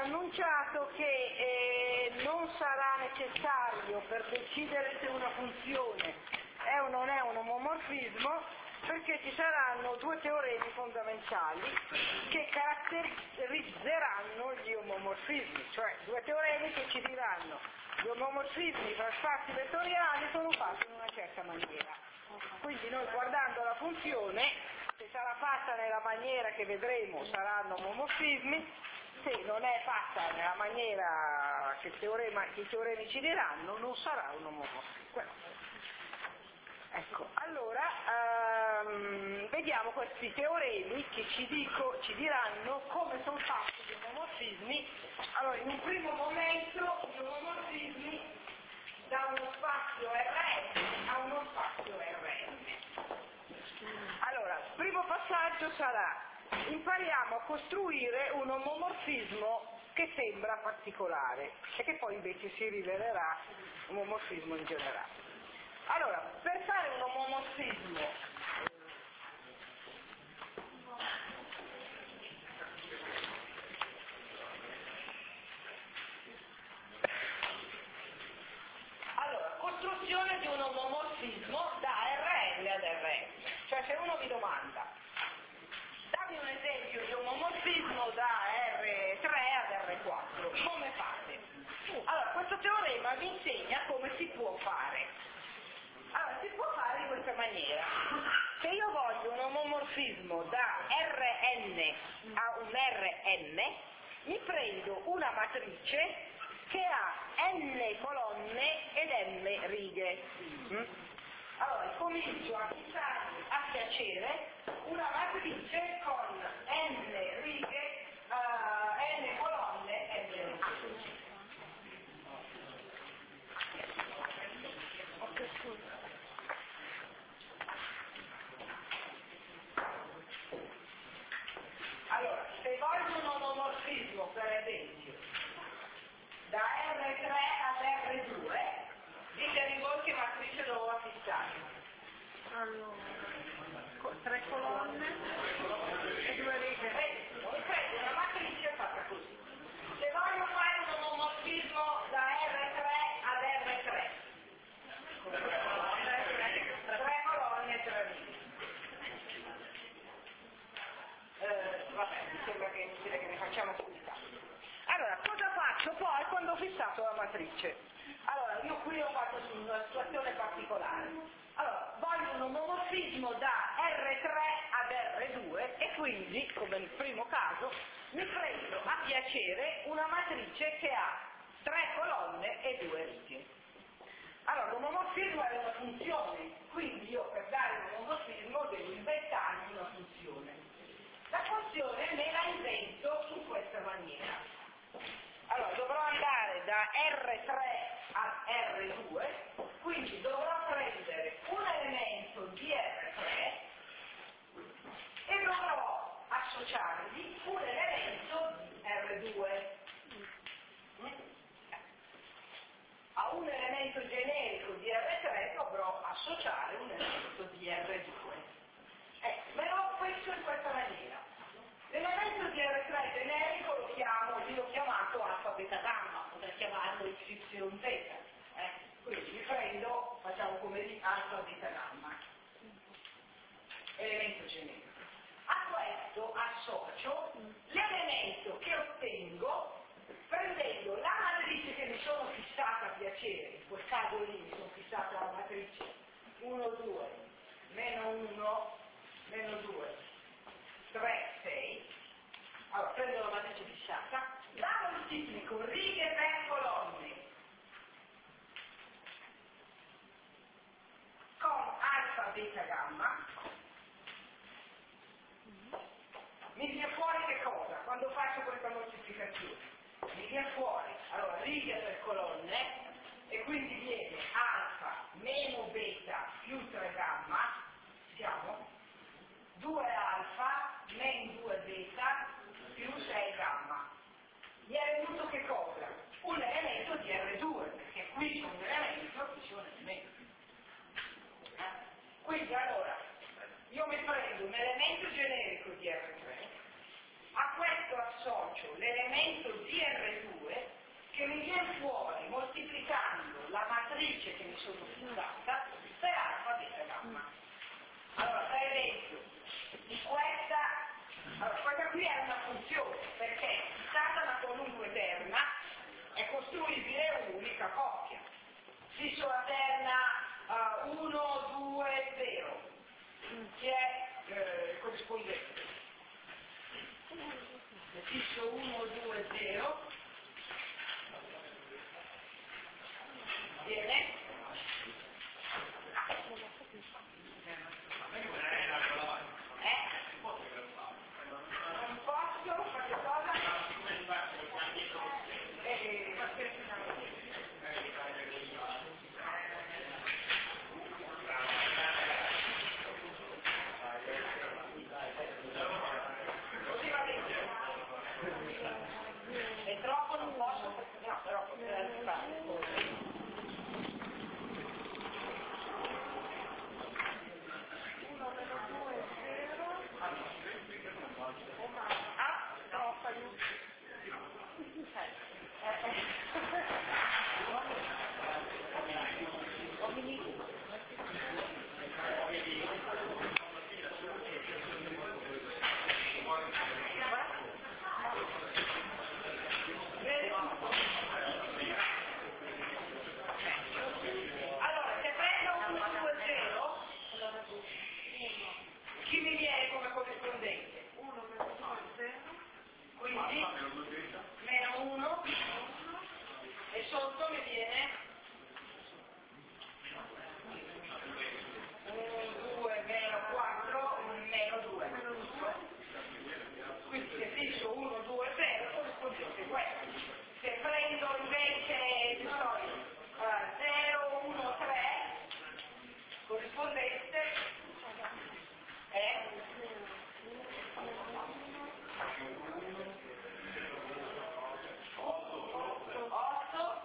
annunciato che non sarà necessario per decidere se una funzione è o non è un omomorfismo, perché ci saranno due teoremi fondamentali che caratterizzeranno gli omomorfismi, cioè due teoremi che ci diranno gli omomorfismi tra spazi vettoriali sono fatti in una certa maniera. Quindi noi, guardando la funzione, se sarà fatta nella maniera che vedremo saranno omomorfismi, se non è fatta nella maniera che i teoremi ci diranno non sarà un omomorfismo. Ecco, allora vediamo questi teoremi che ci diranno come sono fatti gli omomorfismi. Allora, in un primo momento gli omomorfismi da uno spazio Rn a uno spazio Rn. Allora, il primo passaggio sarà: impariamo a costruire un omomorfismo che sembra particolare e che poi invece si rivelerà un omomorfismo in generale. Allora, per fare un omomorfismo costruzione di un omomorfismo da Rn ad Rn. Cioè, se uno vi domanda dammi un esempio di omomorfismo da R3 ad R4, come fate? Allora, questo teorema vi insegna come si può fare. Allora, si può fare in questa maniera: se io voglio un omomorfismo da Rn a un Rn, mi prendo una matrice che ha n colonne ed m righe. Allora, comincio a fissarmi a piacere una matrice con n righe, n colonne e m righe. Allora, se voglio un omomorfismo, per esempio, da R3 ad R2, ditemi voi che matrice dovrò fissare. Allora, 3 colonne e 2 righe. Noi prendo una matrice fatta così. Se voglio fare un omomorfismo da R3 ad R3, 3 colonne e 3 righe. Vabbè, mi sembra che è inutile che ne facciamo subito. Allora, cosa faccio poi quando ho fissato la matrice? Allora, io qui ho fatto una situazione particolare. Allora, voglio un omomorfismo da R3 ad R2 e quindi, come nel primo caso, mi prendo a piacere una matrice che ha 3 colonne e 2 righe. Allora, l'omomorfismo è una funzione, quindi io per dare un omomorfismo devo inventarmi una funzione. La funzione me la invento in questa maniera. Allora, dovrò andare da R3 a R2, quindi dovrò prendere un elemento di R3 e dovrò associargli un elemento di R2. A un elemento generico di R3 dovrò associare un elemento di R2. Me lo faccio in questa maniera. L'elemento di R3 generico l'ho chiamato alfa beta gamma, potrei chiamarlo YZ. Quindi vi prendo, facciamo come di alfa beta gamma. Elemento generico. A questo associo l'elemento che ottengo prendendo la matrice che mi sono fissata a piacere. In quel caso lì mi sono fissata la matrice 1, 2, meno 1, meno 2, 3, 6. Allora prendo la matrice fissata, la moltiplico righe per colonne con alfa beta gamma. Mi viene fuori che cosa? Quando faccio questa moltiplicazione mi viene fuori, allora, righe per colonne, e quindi viene alfa meno beta più 3 gamma, siamo 2 alfa meno 2 beta più 6 gamma. Mi è venuto che cosa? Un elemento di R2, perché qui c'è un elemento, qui c'è un elemento. Quindi allora, io mi prendo un elemento generico di R3, a questo associo l'elemento di R2 che mi viene fuori moltiplicando la matrice che mi sono fissata per alfa, beta, gamma. Allora, per esempio, di questa qui è una funzione, perché fissata una qualunque terna è costruibile un'unica coppia. Fisso la terna 1, 2, 0, che è corrispondente. Fisso 1, 2, 0, viene non posso fare cosa? Così va bene. È troppo, non posso, no, però potrei fare. Allora, se prendo 1, 2, 0, chi mi viene come corrispondente? 1 meno 2, 0. Quindi meno 1 e sotto mi viene 1, 2, meno 4, meno 2. Quindi se fisso 1, 2, 0 corrispondente questo. Se prendo invece 0, 1, 3 corrispondente è 8.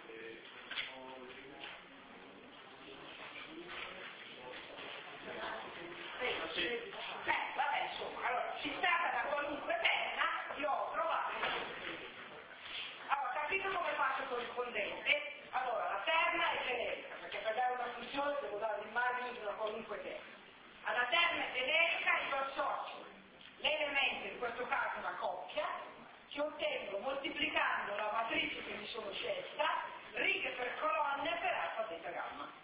Vabbè, insomma, allora, fissata da qualunque terna, io ho trovato. Allora, capito come faccio corrispondente? Allora, la terna è generica, perché per dare una funzione devo dare l'immagine di una qualunque terna. Alla terna generica io associo l'elemento, in questo caso una coppia, che ottengo moltiplicando la matrice che mi sono scelta, righe per colonne per alfa, beta, gamma.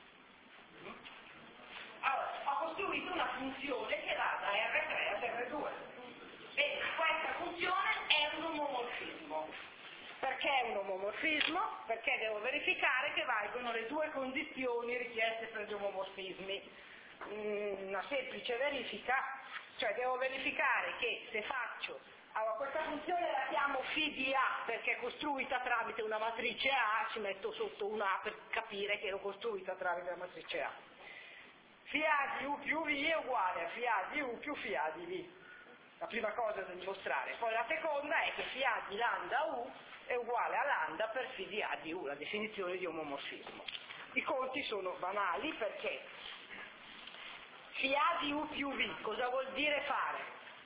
Allora, ho costruito una funzione che va da R3 ad R2. Bene, questa funzione è un omomorfismo. Perché è un omomorfismo? Perché devo verificare che valgono le due condizioni richieste per gli omomorfismi. Una semplice verifica, cioè devo verificare che se faccio, allora questa funzione la chiamo φ di A perché è costruita tramite una matrice A, ci metto sotto una A per capire che l'ho costruita tramite la matrice A. ΦA di U più V è uguale a Φa di U più Φa di V. La prima cosa da dimostrare. Poi la seconda è che Φ di lambda U è uguale a lambda per φ di A di U, la definizione di omomorfismo. I conti sono banali perché Φ di U più V cosa vuol dire fare?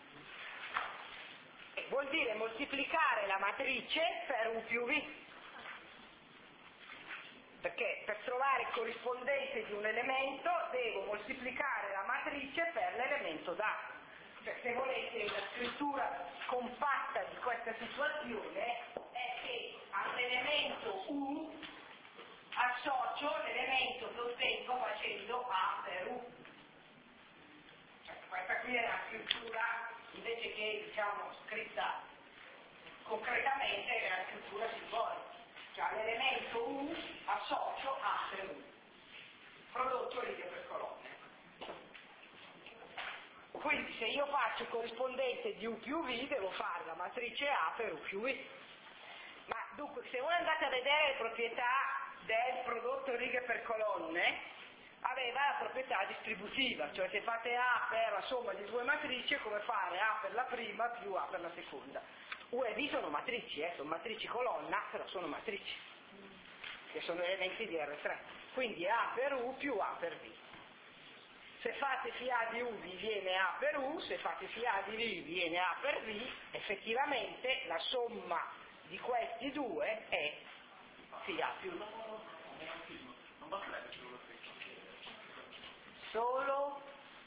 Vuol dire moltiplicare la matrice per U più V. Perché per trovare il corrispondente di un elemento devo moltiplicare la matrice per l'elemento dato. Cioè, se volete, la scrittura compatta di questa situazione è che all'elemento U associo l'elemento che ottengo facendo A per U. Cioè, questa qui è la scrittura, invece che diciamo scritta concretamente, è la scrittura simbolica. Cioè all'elemento U associo A per U, prodotto righe per colonne. Quindi se io faccio il corrispondente di U più V devo fare la matrice A per U più V. Ma dunque, se voi andate a vedere le proprietà del prodotto righe per colonne, aveva la proprietà distributiva, cioè se fate A per la somma di due matrici è come fare A per la prima più A per la seconda. U e V sono matrici colonna, però sono matrici, che sono elementi di R3. Quindi A per U più A per V. Se fate φ A di U vi viene A per U, se fate φ A di V viene A per V, effettivamente la somma di questi due è φ A più Non basterebbe solo la freccia. solo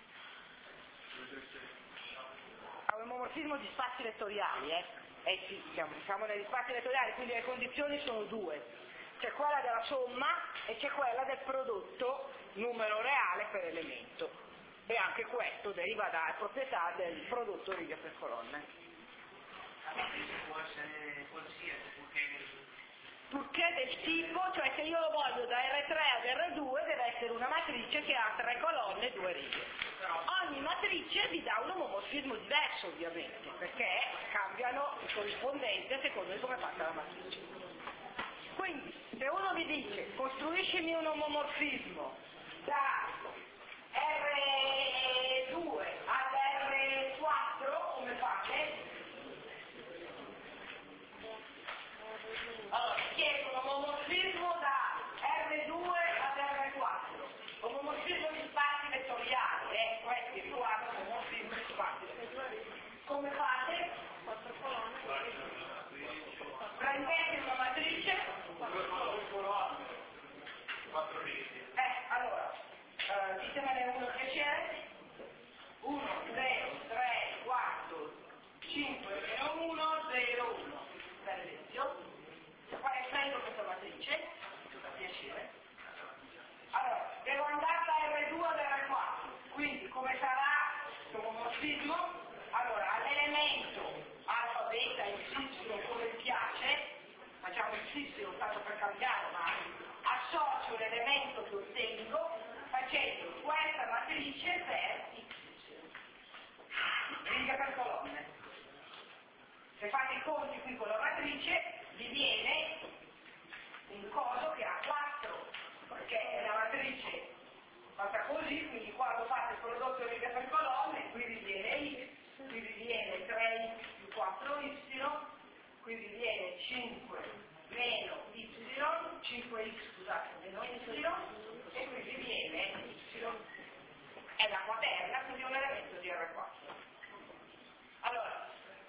un omorfismo di spazi vettoriali, sì, siamo negli spazi vettoriali, quindi le condizioni sono due, c'è quella della somma e c'è quella del prodotto numero reale per elemento, e anche questo deriva da proprietà del prodotto righe per colonne. La matrice può essere qualsiasi, Purché del tipo, cioè se io lo voglio da R3 ad R2 deve essere una matrice che ha 3 colonne e 2 righe. Ogni matrice vi dà un omomorfismo diverso ovviamente, perché cambiano il corrispondente secondo come è fatta la matrice. Quindi se uno mi dice costruiscimi un omomorfismo da R2 ad R4, come fate? Allora, chiedo un omomorfismo da R2 ad R4, omomorfismo di spazi vettoriali, questi riguardano omomorfismo di spazi vettoriali. Come fate? 4 colonne. Prendete una matrice. 4 righe. Allora, ditemene uno che c'è. 1, 0, 3, 4, 5, 1, 0, 1. Per esempio. Qua prendo questa matrice, per piacere. Allora, devo andare da R2 ad R4, quindi come sarà questo omomorfismo? Allora, all'elemento alfa, beta e y come vi piace, facciamo il y tanto per cambiare, ma associo l'elemento che ottengo facendo questa matrice per y, righe per colonne. Se fate i conti qui con la matrice, vi viene un coso che ha 4, perché è la matrice fatta così, quindi quando fate il prodotto righe per colonne, qui vi viene x, qui vi viene 3x più 4y, qui vi viene 5 meno y, 5x scusate, meno y, e qui vi viene y. È la quaterna, quindi un elemento di R4. Allora,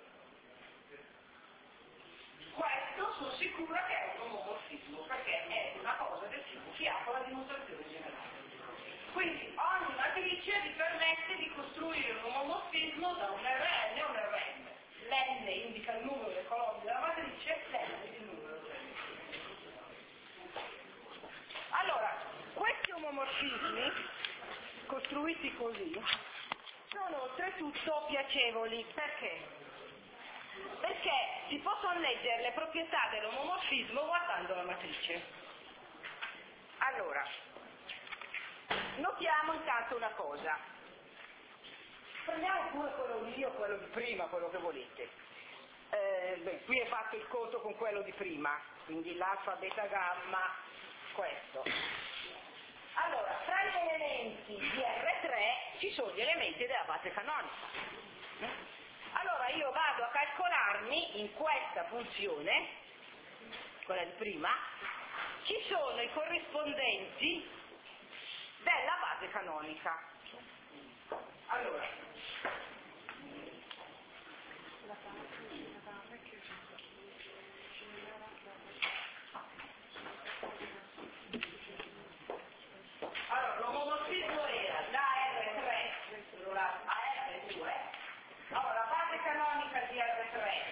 questo sono sicura che è un omomorfismo, perché è una cosa del tipo che ha con la dimostrazione generale. Quindi ogni matrice vi permette di costruire un omomorfismo da un Rn a un Rn. L'N indica il numero delle colonne della matrice, l'N il numero delle righe. Allora, questi omomorfismi, costruiti così, sono oltretutto piacevoli. Perché? Perché si possono leggere le proprietà dell'omomorfismo guardando la matrice. Allora, notiamo intanto una cosa. Prendiamo pure quello di io, quello di prima, quello che volete. Qui è fatto il conto con quello di prima, quindi l'alfa, beta, gamma, questo. Allora, tra gli elementi di R3 ci sono gli elementi della base canonica. Allora io vado a calcolarmi in questa funzione, quella di prima, ci sono i corrispondenti della base canonica. Allora, l'omomorfismo era da R3 a R2. Allora, la base canonica di R3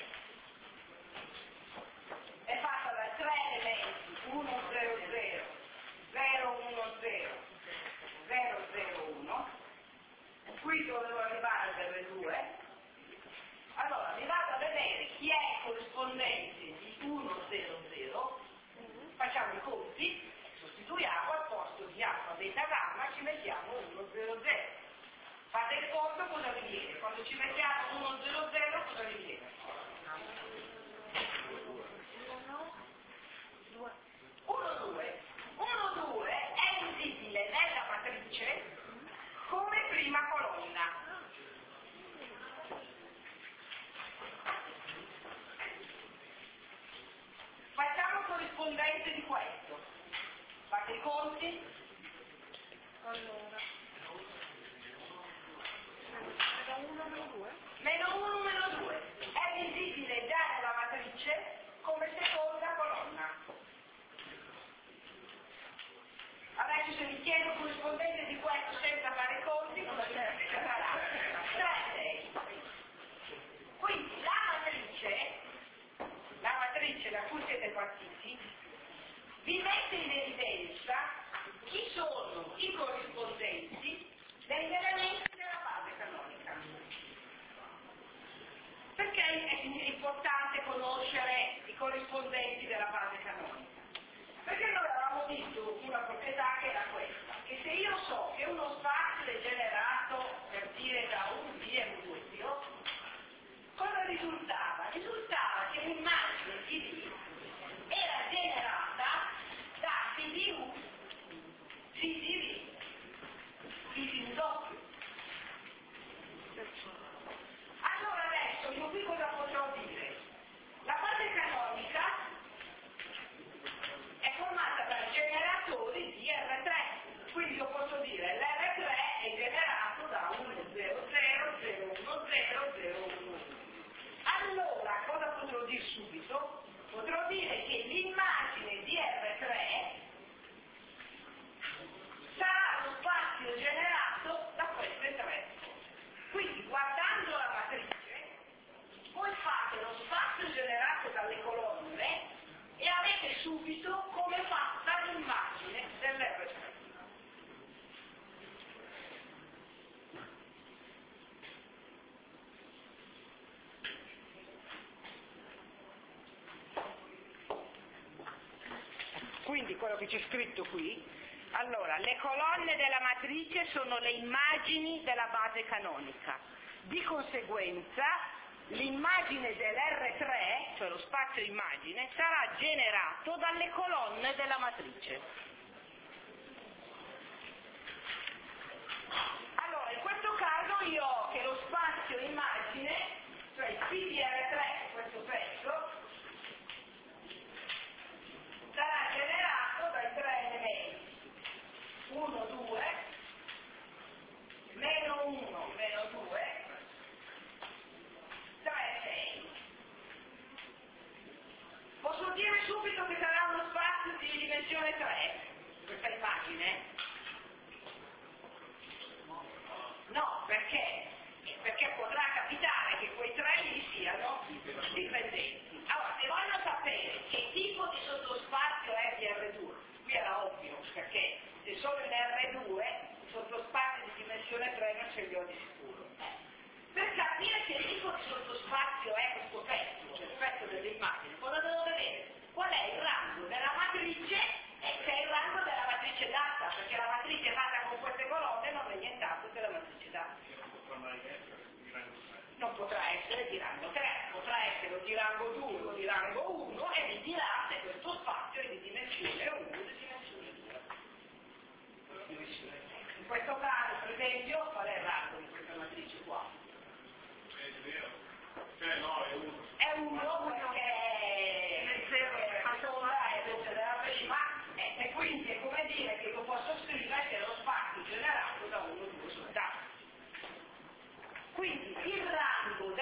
è fatta da 3 elementi, 1, 0, 0, 0, 1, 0, 0, 0, 1. Qui dovevo arrivare ad R2. Allora, mi vado a vedere chi è il corrispondente di 1, 0, 0. Facciamo i conti, sostituiamo al posto di alfa, beta, gamma, ci mettiamo 1, 0, 0. Fate il conto, cosa vi viene? Quando ci mettiamo 1, 0, 0, cosa vi viene? 1, 2. 1, 2 è visibile nella matrice come prima colonna. Facciamo corrispondente di questo. Fate i conti? Allora, vi mette in evidenza chi sono i corrispondenti degli elementi della base canonica. Perché è importante conoscere i corrispondenti della base canonica? Perché noi avevamo visto una proprietà che era questa, che se io so che uno spazio è generato, per dire, da un D e un dubbio, cosa risultava? Risultava che l'immagine di D era generata da CDU, CDV, di un doppio. Allora adesso io qui cosa potrò dire? La base canonica è formata da generatori di R3, quindi io posso dire l'R3 è generato da 1, 0, 0, 0, 1, 0, 0, 1. Allora cosa potrò dire subito? Potrò dire che l'immagine di R3 sarà lo spazio generato da queste tre. Quindi guardando la matrice, voi fate lo spazio generato dalle colonne e avete subito come è fatta l'immagine dell'R3. Quindi quello che c'è scritto qui, allora, le colonne della matrice sono le immagini della base canonica. Di conseguenza, l'immagine dell'R3, cioè lo spazio immagine, sarà generato dalle colonne della matrice. Allora, in questo caso io ho che lo spazio immagine, cioè il P di R3, questo pezzo, sarà generato dai tre elementi 1, 2, meno 1, meno 2, 3, 6. Posso dire subito che sarà uno spazio di dimensione 3 questa immagine? No, perché? Perché potrà capitare che quei tre lì siano dipendenti. Allora, se voglio sapere che tipo di sottospazio è di R2, qui era ovvio, perché se sono in R2, i sottospazi di dimensione 3 non ce li ho di sicuro. Per capire che tipo di sottospazio è questo pezzo, cioè il pezzo dell'immagine, cosa devo vedere? Qual è il rango della matrice e se è il rango della matrice data, perché la matrice fatta con queste colonne non è nient'altro che la matrice data. Non potrà essere di rango 3, potrà essere di rango 2 o di rango 1 e mi dirà se questo spazio è di dimensione 1 o di dimensione 2. In questo caso, per esempio, qual è il rango di questa matrice qua? È 1 perché la sola è doppia della prima e quindi è come dire che io posso scrivere che è lo spazio generato da 1 o 2 soltanto. Quindi il rango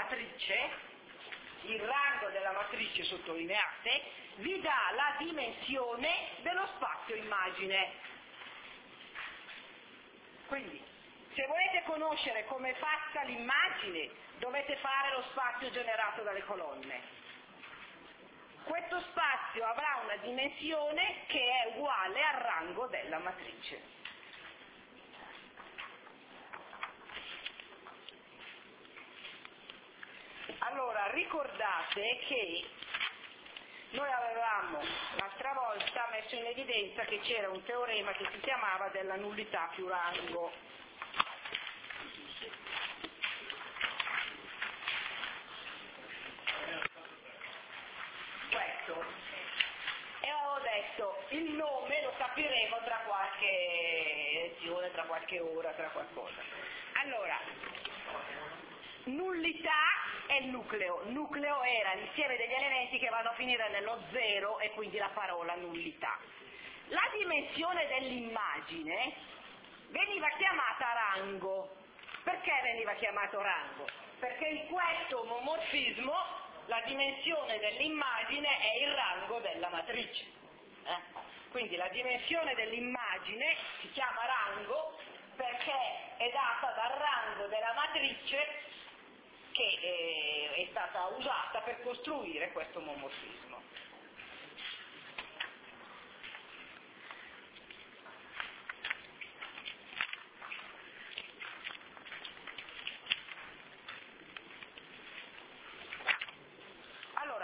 della matrice sottolineate vi dà la dimensione dello spazio immagine. Quindi se volete conoscere come è fatta l'immagine dovete fare lo spazio generato dalle colonne. Questo spazio avrà una dimensione che è uguale al rango della matrice. Allora, ricordate che noi avevamo l'altra volta messo in evidenza che c'era un teorema che si chiamava della nullità più rango. Questo. E avevo detto, il nome lo capiremo tra qualche lezione, tra qualche ora, tra qualcosa. Allora, nullità è il nucleo. Nucleo era l'insieme degli elementi che vanno a finire nello zero e quindi la parola nullità. La dimensione dell'immagine veniva chiamata rango. Perché veniva chiamato rango? Perché in questo omomorfismo la dimensione dell'immagine è il rango della matrice. Quindi la dimensione dell'immagine si chiama rango perché è data dal rango della matrice che è stata usata per costruire questo omomorfismo.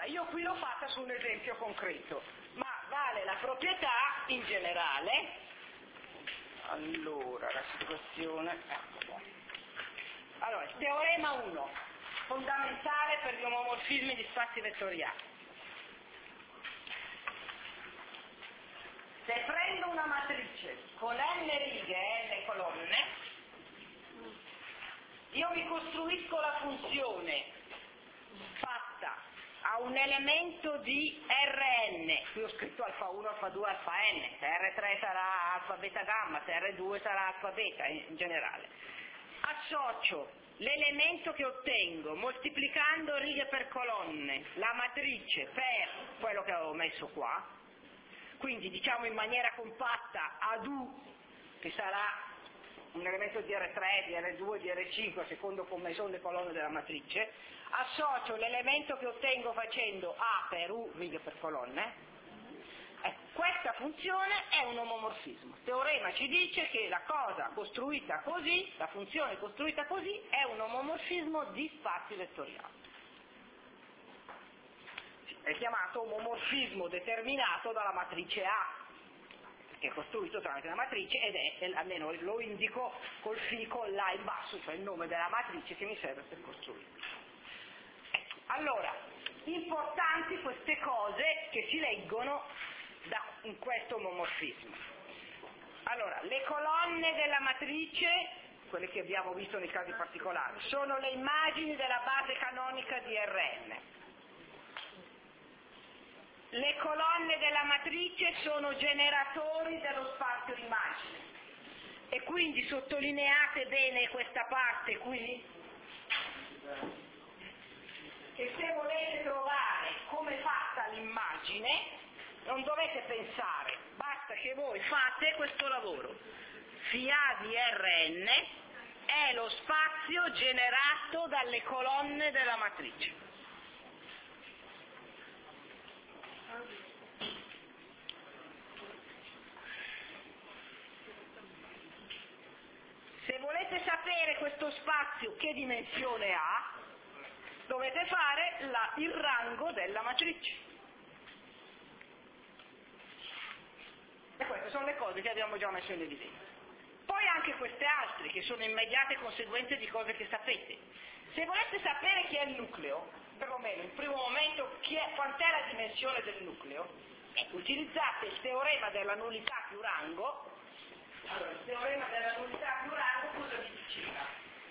io qui l'ho fatta su un esempio concreto, ma vale la proprietà in generale. Allora, la situazione, ecco qua. Allora, il teorema 1, fondamentale per gli omomorfismi di spazi vettoriali. Se prendo una matrice con n righe e n colonne, io mi costruisco la funzione fatta a un elemento di Rn, qui ho scritto alfa 1, alfa 2, alfa n, se R3 sarà alfa beta gamma, se R2 sarà alfa beta in generale. Associo l'elemento che ottengo moltiplicando righe per colonne, la matrice per quello che avevo messo qua, quindi diciamo in maniera compatta ad U, che sarà un elemento di R3, di R2, di R5, secondo come sono le colonne della matrice, associo l'elemento che ottengo facendo A per U, righe per colonne. Questa funzione è un omomorfismo. Il teorema ci dice che la cosa costruita così, la funzione costruita così, è un omomorfismo di spazi vettoriali. È chiamato omomorfismo determinato dalla matrice A, che è costruito tramite la matrice ed è, almeno lo indico col fico là in basso, cioè il nome della matrice che mi serve per costruire. Allora, importanti queste cose che si leggono in questo omomorfismo. Allora, le colonne della matrice, quelle che abbiamo visto nei casi particolari, sono le immagini della base canonica di Rn. Le colonne della matrice sono generatori dello spazio immagine. E quindi sottolineate bene questa parte qui, che se volete trovare come è fatta l'immagine, non dovete pensare, basta che voi fate questo lavoro. ΦA di Rn è lo spazio generato dalle colonne della matrice. Se volete sapere questo spazio che dimensione ha, dovete fare il rango della matrice. E queste sono le cose che abbiamo già messo in evidenza. Poi anche queste altre, che sono immediate conseguenze di cose che sapete. Se volete sapere chi è il nucleo, perlomeno in primo momento quant'è la dimensione del nucleo, utilizzate il teorema della nullità più rango. Allora, il teorema della nullità più rango cosa vi diceva?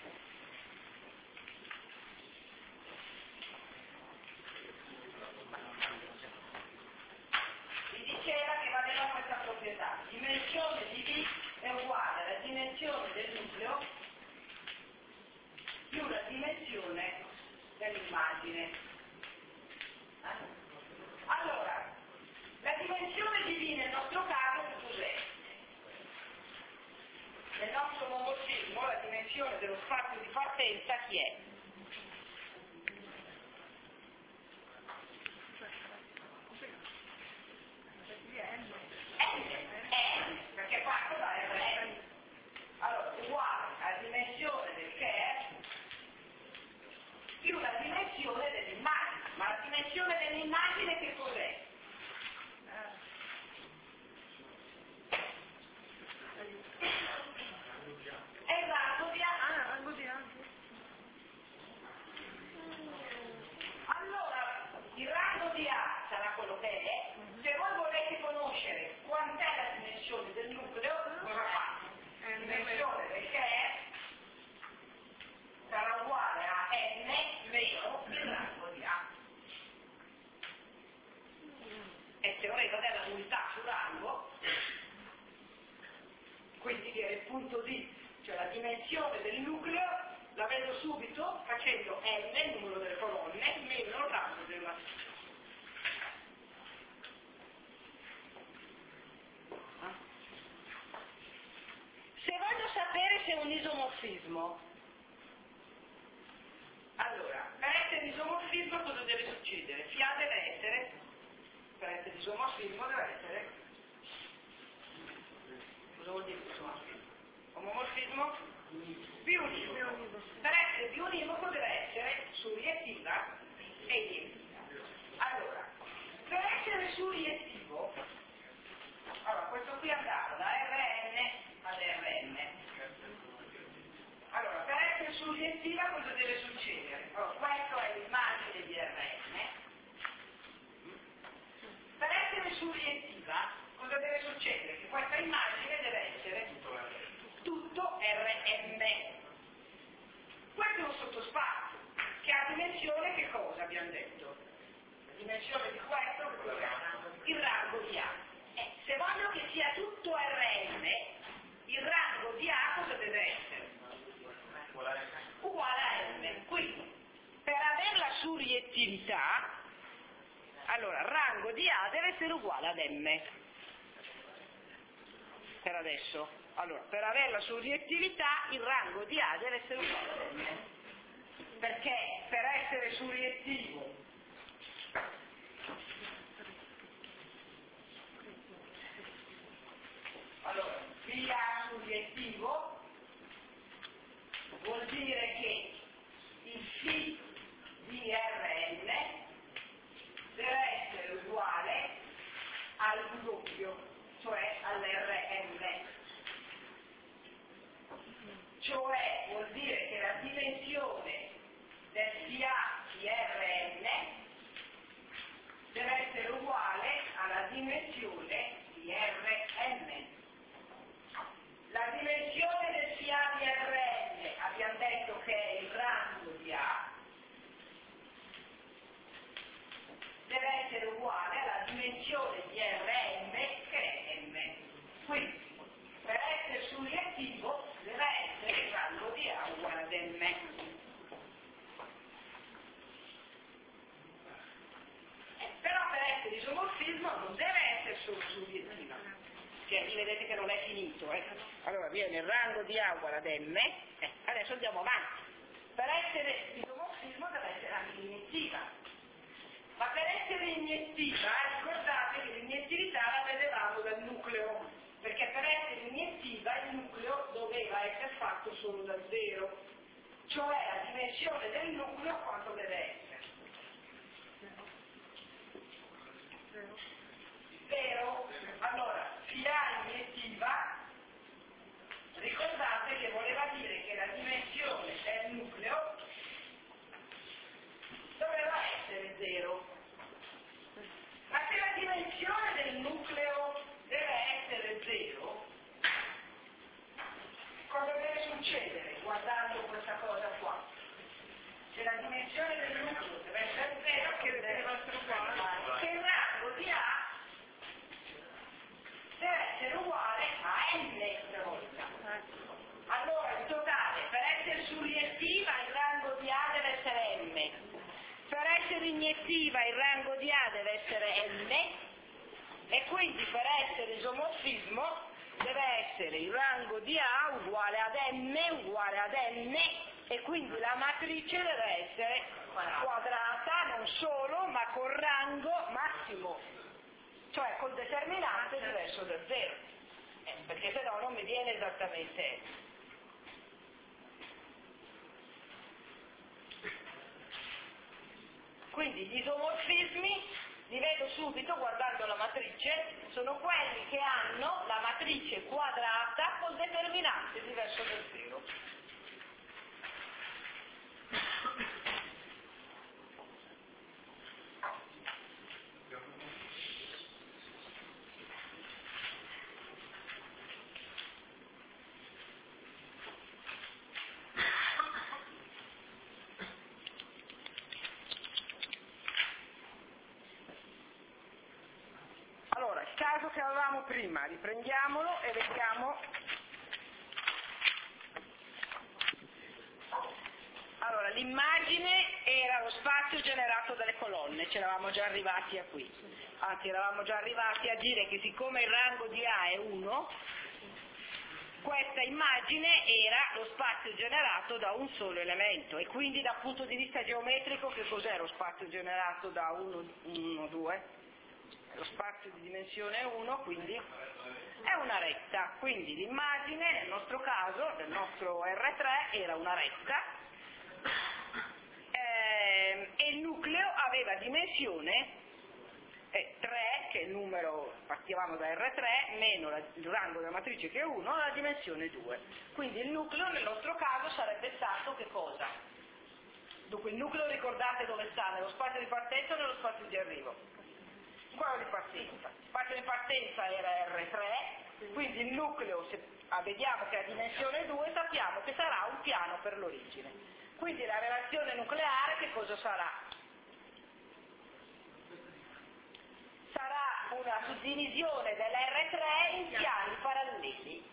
Vi diceva che valeva questa proprietà: dimensione di V è uguale alla dimensione del nucleo più la dimensione dell'immagine. Allora, la dimensione di V nel nostro caso cos'è? Nel nostro omomorfismo la dimensione dello spazio di partenza chi è? N, perché parto da Rn. Allora, uguale alla dimensione del che è più la dimensione dell'immagine. Ma la dimensione dell'immagine che cos'è? È il rango di A. rango di A. Allora, il rango di A sarà quello che è. Se voi volete conoscere quant'è la dimensione del nucleo, cosa fate? La dimensione del che è sarà uguale a n meno il rango di A. È il teorema della nullità su rango, quindi dire il punto D, cioè la dimensione del nucleo, la vedo subito facendo n, il numero delle colonne, meno il rango della matrice. Se voglio sapere se è un isomorfismo, allora, per essere isomorfismo cosa deve succedere? Φ deve essere, per essere isomorfismo deve essere, cosa vuol dire isomorfismo? Omomorfismo? Biunivoco. Per essere biunivoco deve essere surietiva e iettiva. Allora, suriettivo, allora questo qui andava da Rn ad Rn. Allora, per essere suriettiva cosa deve succedere? Allora, questa è l'immagine di Rn. Per essere suriettiva cosa deve succedere? Che questa immagine deve essere tutto Rm. Questo è un sottospazio che ha dimensione, che cosa abbiamo detto? La dimensione di questo che cos'è? Il rango di A. Se voglio che sia tutto Rn, il rango di A cosa deve essere? Uguale a M. Quindi, per avere la suriettività, allora il rango di A deve essere uguale ad M. Per adesso. Allora, per avere la suriettività, il rango di A deve essere uguale ad M. Perché per essere suriettivo allora, via suriettivo vuol dire che il φ di Rn deve essere uguale al doppio, cioè all'Rm. Cioè vuol dire che la dimensione del Fa di Rn deve essere uguale alla dimensione di Rn. La dimensione del Fa di Rn abbiamo detto che è il rango di A, deve essere uguale alla dimensione di Rm che è M. Quindi per essere suriettivo deve essere il rango di A uguale ad M. Però per essere isomorfismo non deve essere solo suriettiva, che vedete che non è finito. Allora viene il rango di A uguale ad M, adesso andiamo avanti. Per essere isomorfismo deve essere anche iniettiva. Ma per essere iniettiva, ricordate che l'iniettività la vedevamo dal nucleo, perché per essere iniettiva il nucleo doveva essere fatto solo da 0, cioè la dimensione del nucleo quanto deve essere? 0. Allora, Fa iniettiva, ricordate che voleva dire che la dimensione del nucleo doveva essere 0. Ma se la dimensione del nucleo deve essere 0, cosa deve succedere guardando questa cosa qua? Se la dimensione del nucleo deve essere 0, che deve essere uguale? Che il rango di A deve essere uguale a n questa volta. Allora in totale, per essere suriettiva il rango di A deve essere m, per essere iniettiva il rango di A deve essere n, e quindi per essere isomorfismo deve essere il rango di A uguale ad m uguale ad n, e quindi la matrice deve essere quadrata, non solo, ma col rango massimo, cioè col determinante diverso da 0, perché se no non mi viene esattamente. Quindi gli isomorfismi, li vedo subito guardando la matrice, sono quelli che hanno la matrice quadrata col determinante diverso da 0. Allora, il caso che avevamo prima, riprendiamolo e vediamo. Allora, l'immagine era lo spazio generato dalle colonne, ci eravamo già arrivati a qui. Anzi, eravamo già arrivati a dire che siccome il rango di A è 1, questa immagine era lo spazio generato da un solo elemento, e quindi dal punto di vista geometrico che cos'è lo spazio generato da 1, 2? Lo spazio di dimensione 1, quindi è una retta, quindi l'immagine nel nostro caso, del nostro R3, era una retta, e il nucleo aveva dimensione è 3, che è il numero, partivamo da R3, meno il rango della matrice che è 1, la dimensione 2. Quindi il nucleo nel nostro caso sarebbe stato che cosa? Dunque il nucleo ricordate dove sta? Nello spazio di partenza o nello spazio di arrivo? Quello di partenza. Il spazio di partenza era R3, quindi il nucleo, se vediamo che ha dimensione 2, sappiamo che sarà un piano per l'origine. Quindi la relazione nucleare che cosa sarà? Sarà una suddivisione dell'R3 in piani paralleli.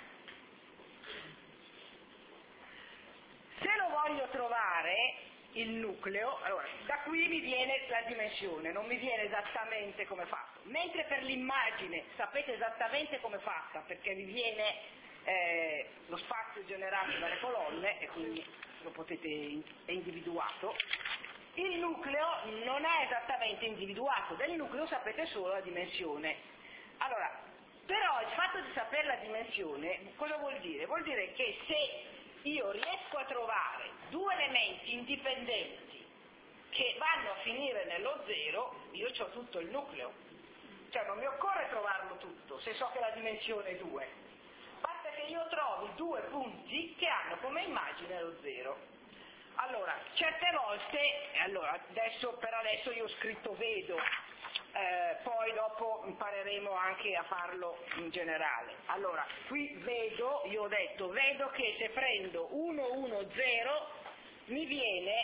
Se lo voglio trovare, il nucleo, allora da qui mi viene la dimensione, non mi viene esattamente come è fatto, mentre per l'immagine sapete esattamente come è fatta, perché vi viene lo spazio generato dalle colonne e quindi lo potete, è individuato. Il nucleo non è esattamente individuato, del nucleo sapete solo la dimensione. Allora, però il fatto di sapere la dimensione cosa vuol dire? Vuol dire che se io riesco a trovare due elementi indipendenti che vanno a finire nello 0, io ho tutto il nucleo. Cioè non mi occorre trovarlo tutto, se so che la dimensione è 2. Basta che io trovi due punti che hanno come immagine lo 0. Allora, certe volte, per adesso io ho scritto vedo, poi dopo impareremo anche a farlo in generale. Allora, qui vedo, io ho detto, vedo che se prendo 1, 1, 0 mi viene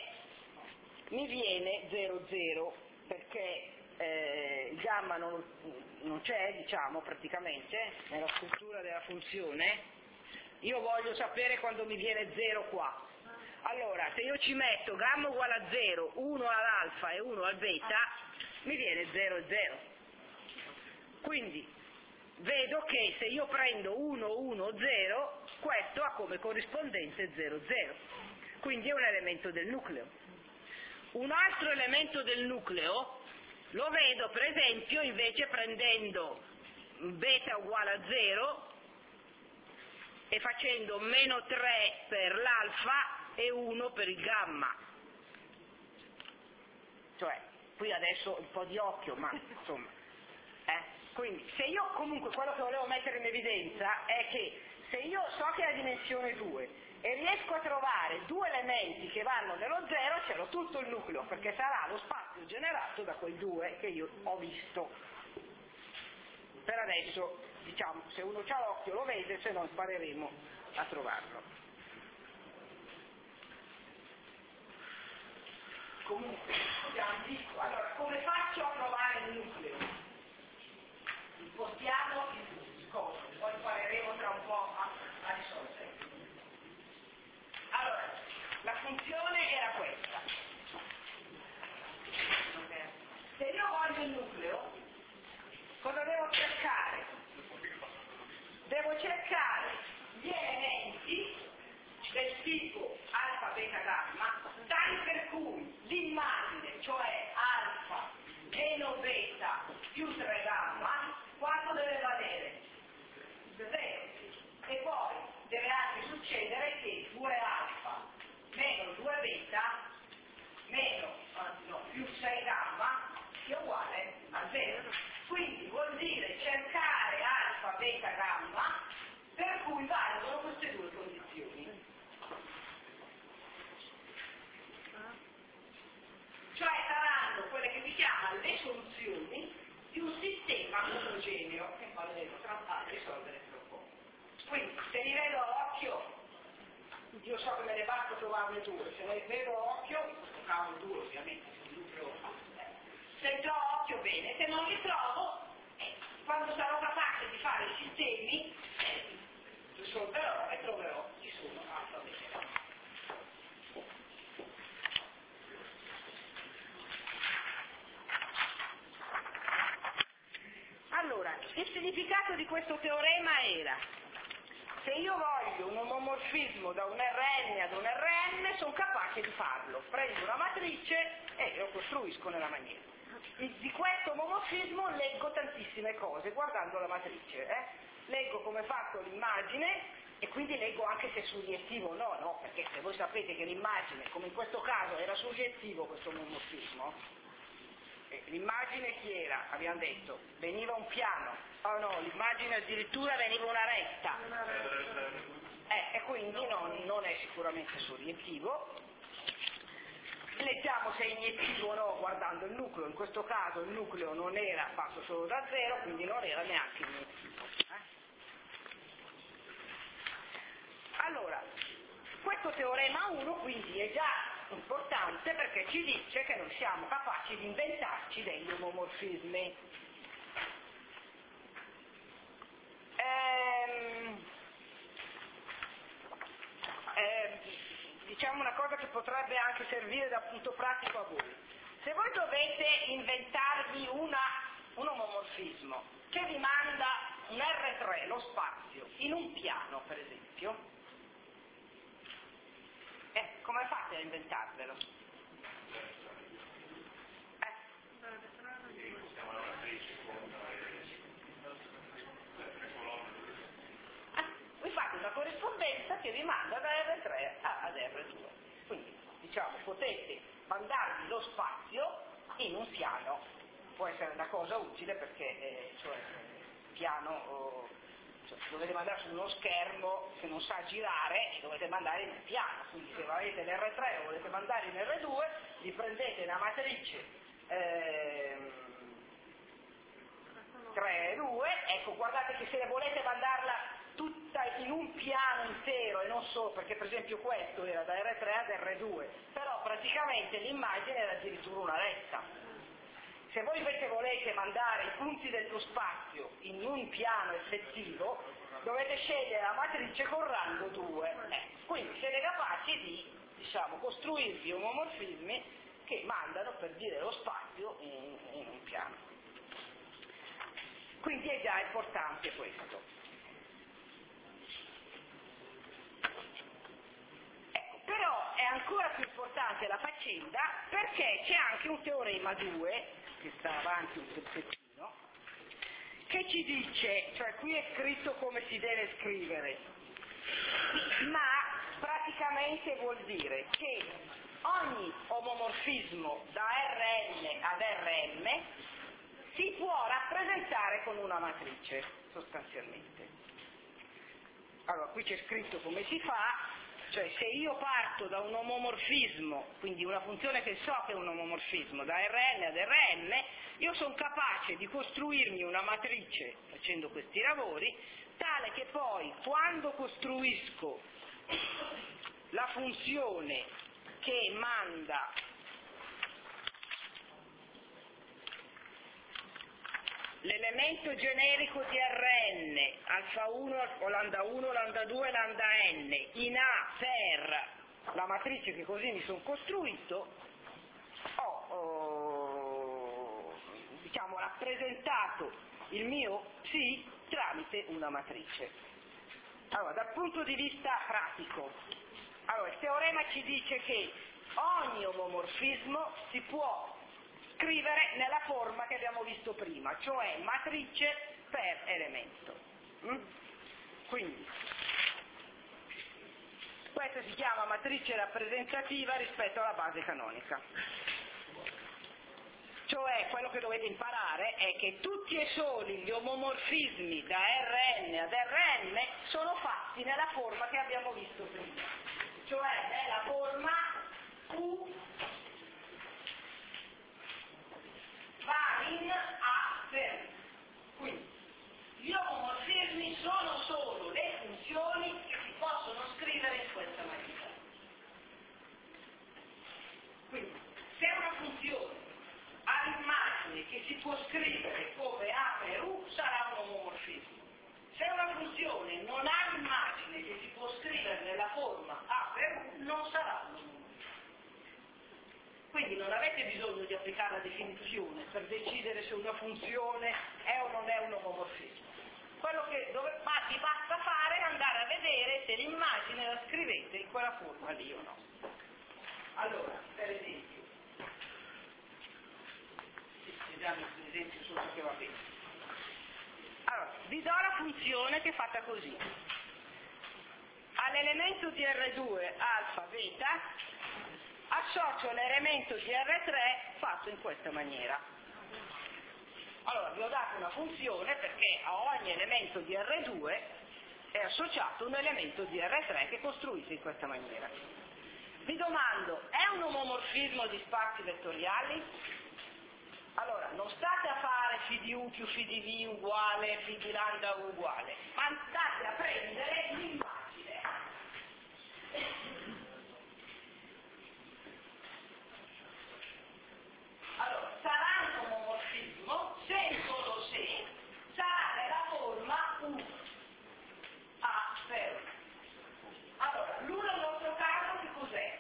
0, 0, perché il gamma non c'è, diciamo, praticamente, nella struttura della funzione. Io voglio sapere quando mi viene 0 qua. Allora, se io ci metto gamma uguale a 0, 1 all'alfa e 1 al beta, mi viene 0 e 0. Quindi vedo che se io prendo 1, 1, 0, questo ha come corrispondente 0, 0. Quindi è un elemento del nucleo. Un altro elemento del nucleo lo vedo per esempio invece prendendo beta uguale a 0 e facendo meno 3 per l'alfa e 1 per il gamma. Cioè, qui adesso un po' di occhio, ma insomma. Quindi, se io comunque quello che volevo mettere in evidenza è che se io so che è la dimensione 2 e riesco a trovare due elementi che vanno nello 0, ce l'ho tutto il nucleo, perché sarà lo spazio generato da quei due che io ho visto. Per adesso, diciamo, se uno c'ha l'occhio lo vede, se no impareremo a trovarlo. Comunque, allora, come faccio a trovare il nucleo? Impostiamo il discorso, poi impareremo tra un po' a risolvere. Allora, la funzione era questa. Se io voglio il nucleo, cosa devo cercare? Devo cercare gli elementi del tipo alfa, beta, gamma, tali per cui l'immagine, cioè alfa meno beta più 3 gamma, quanto deve valere? 0. E poi deve anche succedere che 2 alfa meno 2 beta più 6 gamma sia uguale a 0. Quindi vuol dire cercare alfa, beta, gamma, per cui valgono queste due condizioni. Cioè saranno quelle che si chiamano le soluzioni di un sistema omogeneo, che poi vedremo risolvere tra un po'. Quindi se li vedo a occhio, io so che me ne basta trovarne due, se ne vedo a occhio, in questo caso due ovviamente, se già a occhio bene, se non li trovo, quando sarò capace di fare i sistemi, risolverò e troverò chi sono alfa, beta. Allora, il significato di questo teorema era: se io voglio un omomorfismo da un Rn ad un Rn, sono capace di farlo. Prendo una matrice e lo costruisco nella maniera. Di questo omomorfismo leggo tantissime cose, guardando la matrice. Leggo come è fatto l'immagine e quindi leggo anche se è soggettivo o no, perché se voi sapete che l'immagine, come in questo caso, era soggettivo questo omomorfismo, l'immagine chi era? Abbiamo detto, veniva un piano, oh no, l'immagine addirittura veniva una retta, e quindi non è sicuramente souriettivo. Leggiamo se è iniettivo o no guardando il nucleo, in questo caso il nucleo non era fatto solo da 0, quindi non era neanche iniettivo. Allora, questo teorema 1 quindi è già importante perché ci dice che noi siamo capaci di inventarci degli omomorfismi. Diciamo una cosa che potrebbe anche servire da punto pratico a voi. Se voi dovete inventarvi un omomorfismo che vi manda un R3, lo spazio, in un piano per esempio, come fate a inventarvelo? Voi fate una corrispondenza che vi manda da R3 ad R2. Quindi, diciamo, potete mandarvi lo spazio in un piano. Può essere una cosa utile perché, piano, dovete mandare su uno schermo che non sa girare e dovete mandare in un piano. Quindi se avete l'R3 o volete mandare in R2, vi prendete una matrice 3 e 2, ecco, guardate che se volete mandarla tutta in un piano intero e non solo, perché per esempio questo era da R3 ad R2, però praticamente l'immagine era addirittura una retta. Se voi invece volete mandare i punti dello spazio in un piano effettivo, dovete scegliere la matrice con rango 2. Quindi siete capaci di, diciamo, costruirvi omomorfismi che mandano, per dire, lo spazio in un piano. Quindi è già importante questo. Però è ancora più importante la faccenda perché c'è anche un teorema 2, che sta avanti un pezzettino, che ci dice, cioè qui è scritto come si deve scrivere, ma praticamente vuol dire che ogni omomorfismo da Rn ad Rm si può rappresentare con una matrice, sostanzialmente. Allora, qui c'è scritto come si fa. Cioè se io parto da un omomorfismo, quindi una funzione che so che è un omomorfismo, da Rn ad Rm, io sono capace di costruirmi una matrice, facendo questi lavori, tale che poi quando costruisco la funzione che manda l'elemento generico di Rn, alfa 1, o lambda 1, lambda 2, lambda n, in A per la matrice che così mi sono costruito, ho diciamo, rappresentato il mio psi tramite una matrice. Allora, dal punto di vista pratico, allora, il teorema ci dice che ogni omomorfismo si può scrivere nella forma che abbiamo visto prima, cioè matrice per elemento. Quindi, questa si chiama matrice rappresentativa rispetto alla base canonica. Cioè, quello che dovete imparare è che tutti e soli gli omomorfismi da Rn ad Rm sono fatti nella forma che abbiamo visto prima, cioè nella forma Q va in A per. Quindi gli omomorfismi sono solo le funzioni che si possono scrivere in questa maniera. Quindi se una funzione ha l'immagine che si può scrivere come A per U sarà un omomorfismo. Se una funzione non ha l'immagine che si può scrivere nella forma A per U non sarà un omomorfismo. Quindi non avete bisogno di applicare la definizione per decidere se una funzione è o non è un omomorfismo. Quello che vi basta fare è andare a vedere se l'immagine la scrivete in quella forma lì o no. Allora, per esempio, vediamo l'esempio solo che va bene. Allora, vi do la funzione che è fatta così. All'elemento di R2 alfa beta associo l'elemento di R3 fatto in questa maniera. Allora, vi ho dato una funzione perché a ogni elemento di R2 è associato un elemento di R3 che costruite in questa maniera. Vi domando, è un omomorfismo di spazi vettoriali? Allora, non state a fare φ di U più φ di V uguale, φ di lambda uguale, ma state a prendere l'immagine. Allora, sarà un omomorfismo se e solo se sarà nella forma U A per U. Allora, l'U nel nostro caso che cos'è?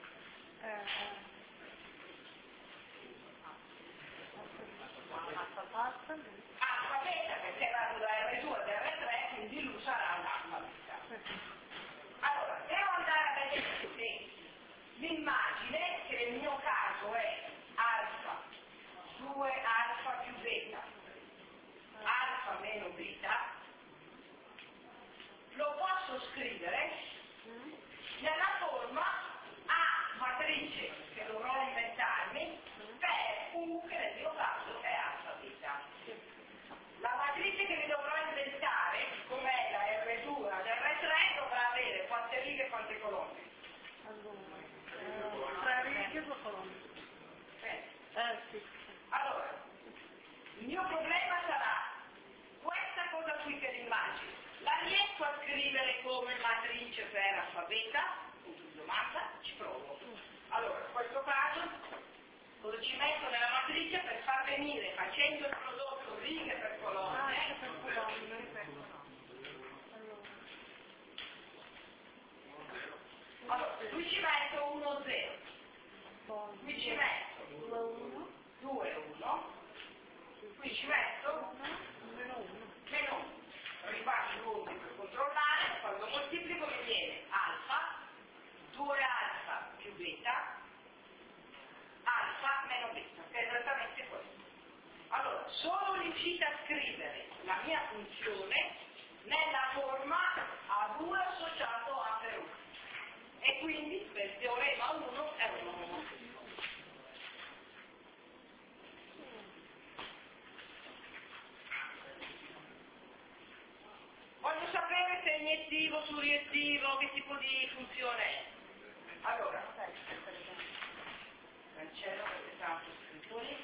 Alfa beta, perché vado da R2 ad R3, quindi l'U sarà un alfa beta. Allora, devo andare a vedere se l'immagine, che nel mio caso è alfa 2 alfa più beta, alfa meno beta, lo posso scrivere nella forma A matrice che dovrò inventarmi per U che nel mio caso è alfa beta. La matrice che mi dovrò inventare, come la R2 ad R3, dovrà avere quante righe e quante colonne? 3 righe e 2 colonne. Sì. Allora, il mio problema sarà questa cosa qui che è l'immagine. La riesco a scrivere come matrice per alfa beta? Punto di domanda, ci provo. Allora, in questo caso, cosa ci metto nella matrice per far venire, facendo il prodotto righe per colonne? Allora, qui ci metto 1, 0. Qui ci metto 2, 1. Qui ci metto meno 1. Rifaccio l'ordine per controllare, quando moltiplico mi viene alfa, 2 alfa più beta, alfa meno beta, che è esattamente questo. Allora, sono riuscita a scrivere la mia funzione nella forma A2 associato a per 1. E quindi per il teorema 1 è un omomorfismo. Voglio sapere se è iniettivo, suriettivo, che tipo di funzione è. Allora, cancello perché tanto scritto lì.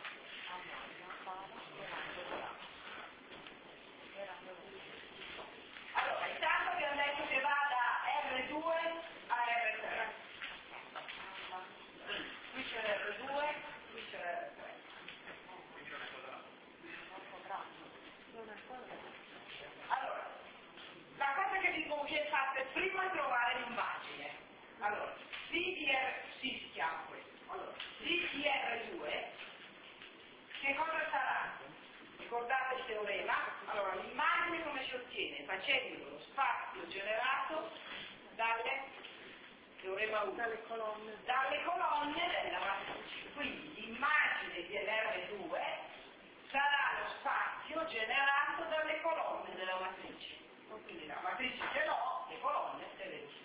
Allora, intanto abbiamo detto che va da R2 a R3. Qui c'è l'R2, qui c'è l'R3. Allora, la cosa che vi conviene fare prima è trovare l'immagine. Allora, si chiama questo. Allora, C di R2, che cosa sarà? Ricordate il teorema? Allora, l'immagine come si ottiene? Facendo lo spazio generato dalle teorema 1. Dalle colonne della matrice. Quindi l'immagine dell'R2 sarà lo spazio generato dalle colonne della matrice. Quindi la matrice ce l'ho, le colonne te le uso.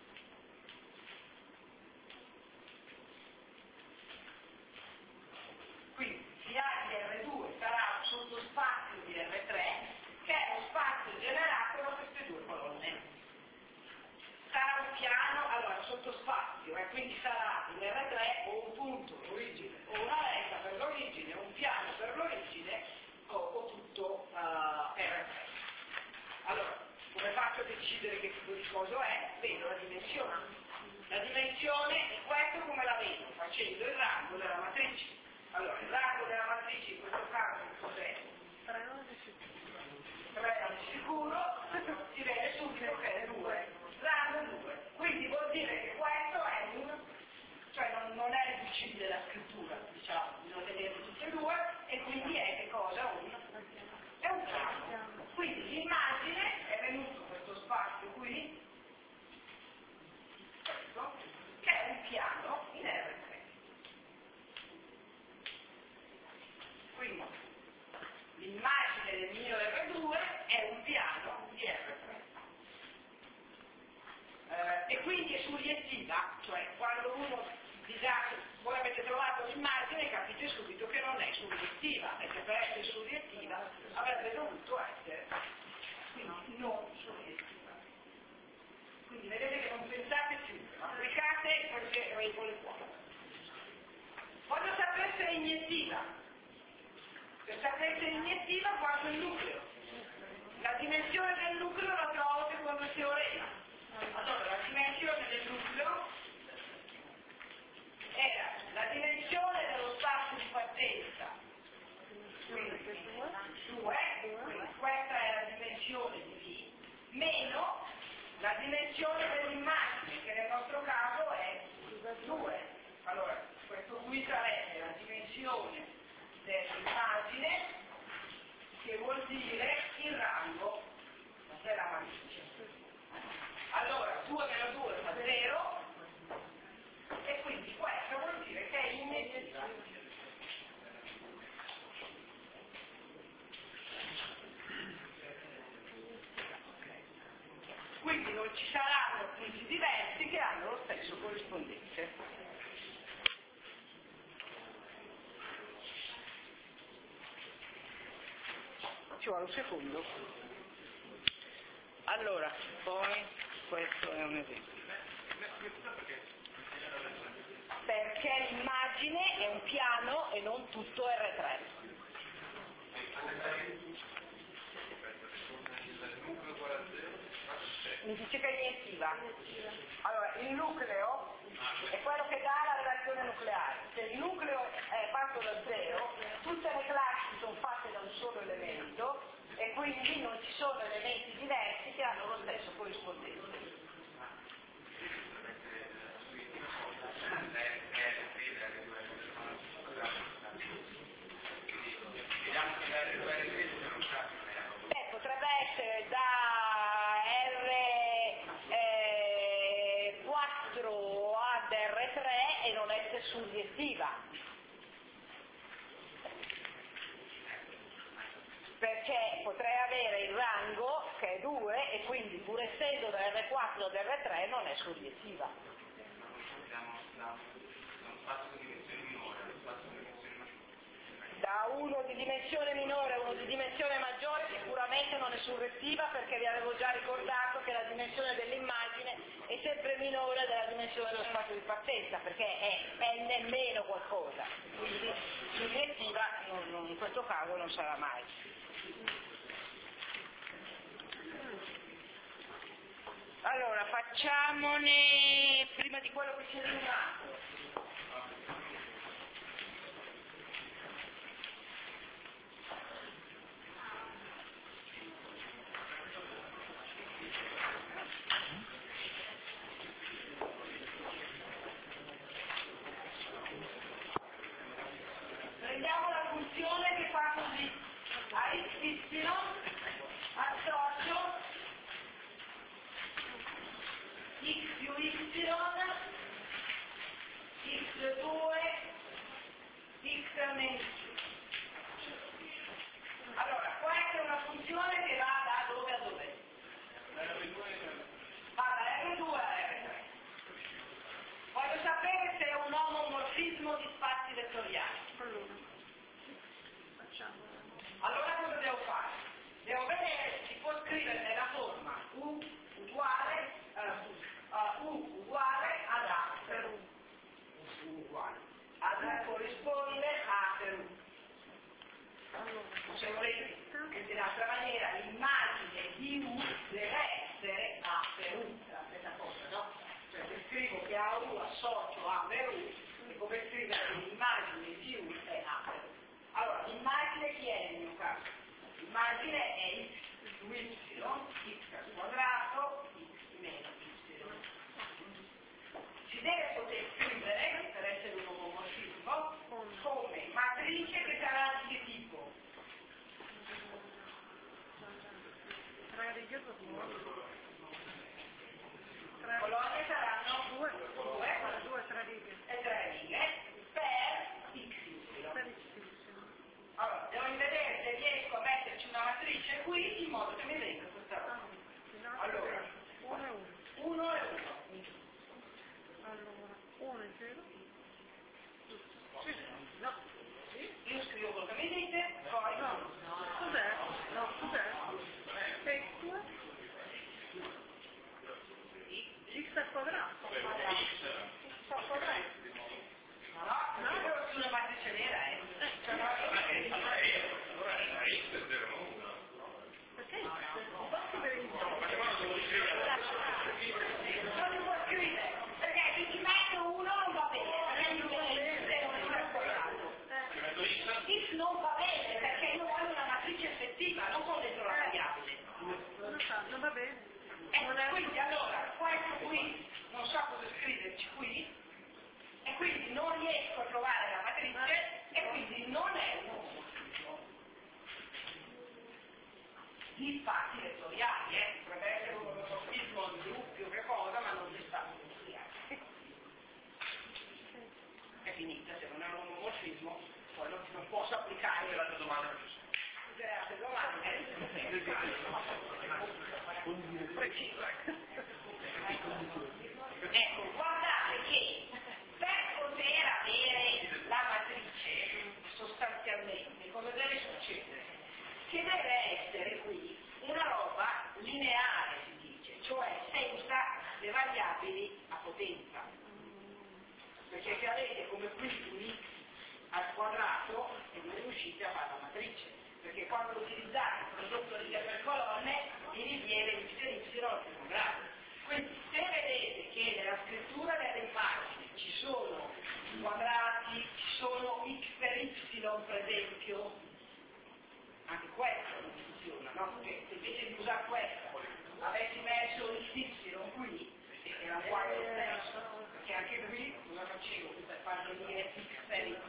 Quindi A di R2 sarà un sottospazio di R3 che è lo spazio generato da queste due colonne. Sarà un piano, allora sottospazio, quindi sarà in R3 o un punto, origine, o una retta per l'origine, un piano per l'origine o tutto R3. Allora, come faccio a decidere che tipo di cosa è? Vedo la dimensione. La dimensione è questo come la vedo? Facendo il rango della matrice. Allora, il rango della matrice in questo caso cos'è? 3 al sicuro, si vede subito che è 2. Rango 2. Quindi vuol dire che questo è cioè non è riducibile la scrittura, diciamo, bisogna vedere tutte e due, e quindi è che cosa? È un piano. Quindi l'immagine è venuto questo spazio qui, questo, che è un piano in R3. Quindi l'immagine del mio R2 è un piano di R3. E quindi è suriettiva, cioè quando uno disastre, voi avete trovato l'immagine pensate più, applicate queste regole qua. Voglio sapere se è iniettiva. Per sapere se è iniettiva guardo il nucleo. La dimensione del nucleo la trovo secondo il teorema. Allora, la dimensione del nucleo era la dimensione dello spazio di partenza, quindi 2, quindi questa è la dimensione di V, meno la dimensione dell'immagine, che nel nostro caso è 2. Allora, questo qui sarebbe la dimensione dell'immagine, che vuol dire il rango della matrice. Allora, 2 meno 2 fa 0, e quindi questo vuol dire che è iniettiva. Quindi non ci saranno punti diversi che hanno lo stesso corrispondente. Ci vuole un secondo. Allora, poi questo è un esempio. Perché l'immagine è un piano e non tutto R3. Mi dice che è iniettiva. Allora, il nucleo è quello che dà la relazione nucleare. Se il nucleo è fatto da 0, tutte le classi sono fatte da un solo elemento e quindi non ci sono elementi diversi che hanno lo stesso corrispondente. Potrebbe essere da R4 ad R3 e non essere surriettiva. Perché potrei avere il rango che è 2 e quindi pur essendo da R4 ad R3 non è surriettiva. Da uno di dimensione minore a uno di dimensione maggiore sicuramente non è surrettiva, perché vi avevo già ricordato che la dimensione dell'immagine è sempre minore della dimensione dello spazio di partenza, perché è n meno qualcosa, quindi surrettiva in questo caso non sarà mai. Allora facciamone prima di quello che ci è rimasto. Prendiamo la funzione che fa così: a xy associo x più y, x2, x meno y. Allora, questa è una funzione che va da dove a dove? Va da R2 a R3. Voglio sapere se è un omomorfismo di spazi vettoriali. Allora cosa devo fare? Devo vedere se si può scrivere nella forma U uguale ad A per U. U uguale. Ad U corrisponde A per U. Se volete, in un'altra maniera, l'immagine di U deve essere A per U. È la stessa cosa, no? Cioè se scrivo che A U associo A per U, è come scrivere che l'immagine di U è A per U. Allora, l'immagine chi è nel mio caso? L'immagine è x più y, x al quadrato, x meno y. Si deve poter scrivere, per essere un omomorfismo, come matrice che sarà di che tipo? Colonie saranno 2 e 3 righe per xy. Allora, devo vedere se riesco a metterci una matrice qui in modo che mi venga questa roba. Allora, 1 e 1. Allora, 1 e 0. No, sì, io scrivo quello che mi dite, poi No, cos'è? No, cos'è? X al quadrato. non va bene, perché io voglio una matrice effettiva, non con dentro la variabile. Non va bene. Quindi allora, questo qui, non so cosa scriverci qui, e quindi non riesco a trovare la matrice, e quindi non è un omomorfismo di spazi vettoriali, potrebbe essere un omomorfismo di gruppi o che cosa, ma non di spazi vettoriali. È finita, se non è un omomorfismo, poi non posso applicare. Tutte le altre domande. Tutte le altre domande. Preciso. Ecco, guardate che per poter avere la matrice, sostanzialmente, cosa deve succedere? Che deve essere qui una roba lineare, si dice, cioè senza le variabili a potenza. Perché se avete come qui un x al quadrato e non riuscite a fare la matrice, perché quando utilizzate il prodotto righe per colonne vi riviene y al primo grado. Quindi se vedete che nella scrittura delle immagini ci sono quadrati, ci sono x per y per esempio, anche questo non funziona, no? Perché se invece di usare questo avessi messo xy qui, era uguale lo stesso, perché anche qui cosa facevo? Per far venire x per y.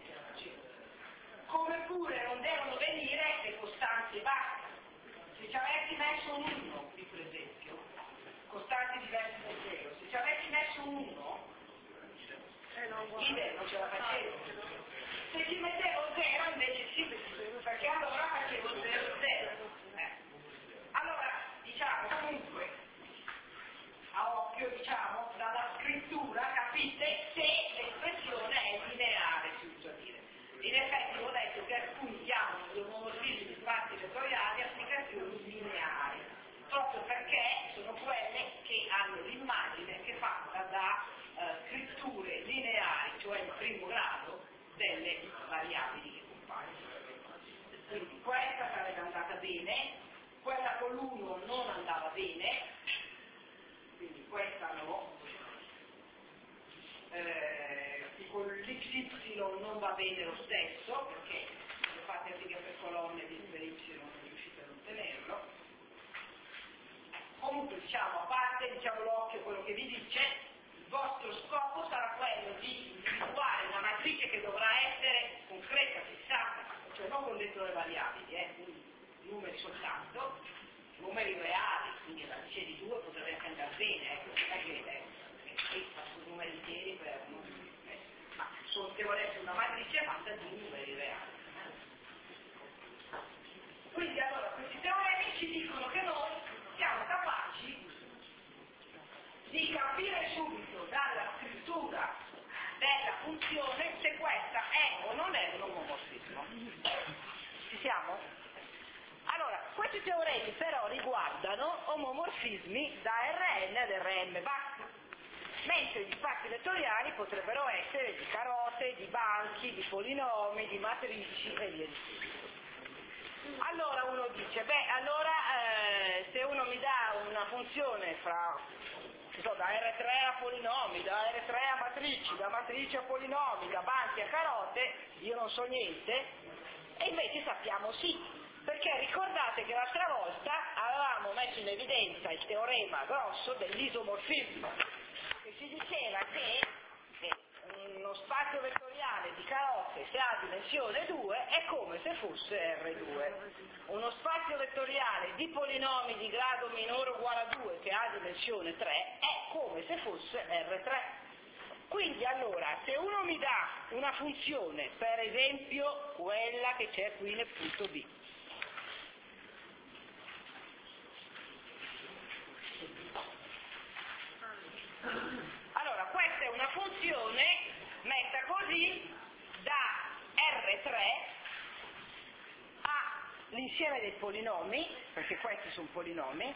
Come pure non devono venire le costanti basse. Se ci avessi messo un 1 qui per esempio, costanti diverse da 0, se ci avessi messo un 1, idem, non ce la facevo. Se ci mettevo 0 invece sì, perché allora facevo 0, 0. Allora, diciamo, comunque, a occhio, diciamo, dalla scrittura capite se l'espressione è lineare, si usa dire. In effetti ho detto che alcuni chiamano gli omomorfismi di spazi vettoriali applicazioni lineari, proprio perché sono quelle che hanno l'immagine che è fatta da scritture lineari, cioè in primo grado, delle variabili che compaiono. Quindi questa sarebbe andata bene, quella con l'1 non andava bene, quindi questa no, con l'XY non va bene lo stesso, perché se fate a riga per colonne di per Y non riuscite a ottenerlo. Comunque diciamo, a parte diciamo l'occhio quello che vi dice, il vostro scopo sarà quello di individuare una matrice che dovrà essere concreta, fissata, cioè non con dentro le variabili, quindi numeri soltanto, numeri reali, quindi la radice di 2 potrebbe anche andare bene, non è che qui faccio numeri interi per ma deve essere una matrice fatta di numeri reali. Quindi allora questi teoremi ci dicono che noi siamo capaci di capire subito dalla scrittura della funzione se questa è o non è un omomorfismo. Ci siamo? Allora, questi teoremi però riguardano omomorfismi da Rn ad Rm basso, mentre gli spazi vettoriali potrebbero essere di carote, di banchi, di polinomi, di matrici e via di seguito. Allora uno dice, se uno mi dà una funzione fra, da R3 a polinomi, da R3 a matrici, da matrici a polinomi, da banchi a carote, io non so niente, e invece sappiamo sì, perché ricordate che l'altra volta avevamo messo in evidenza il teorema grosso dell'isomorfismo, che si diceva che uno spazio vettoriale di carote se ha dimensione 2 è come se fosse R2. Uno spazio vettoriale di polinomi di grado minore o uguale a 2 che ha dimensione 3 è come se fosse R3. Quindi allora, se uno mi dà una funzione, per esempio quella che c'è qui nel punto B, allora questa è una funzione metta così da R3 all'insieme dei polinomi, perché questi sono polinomi.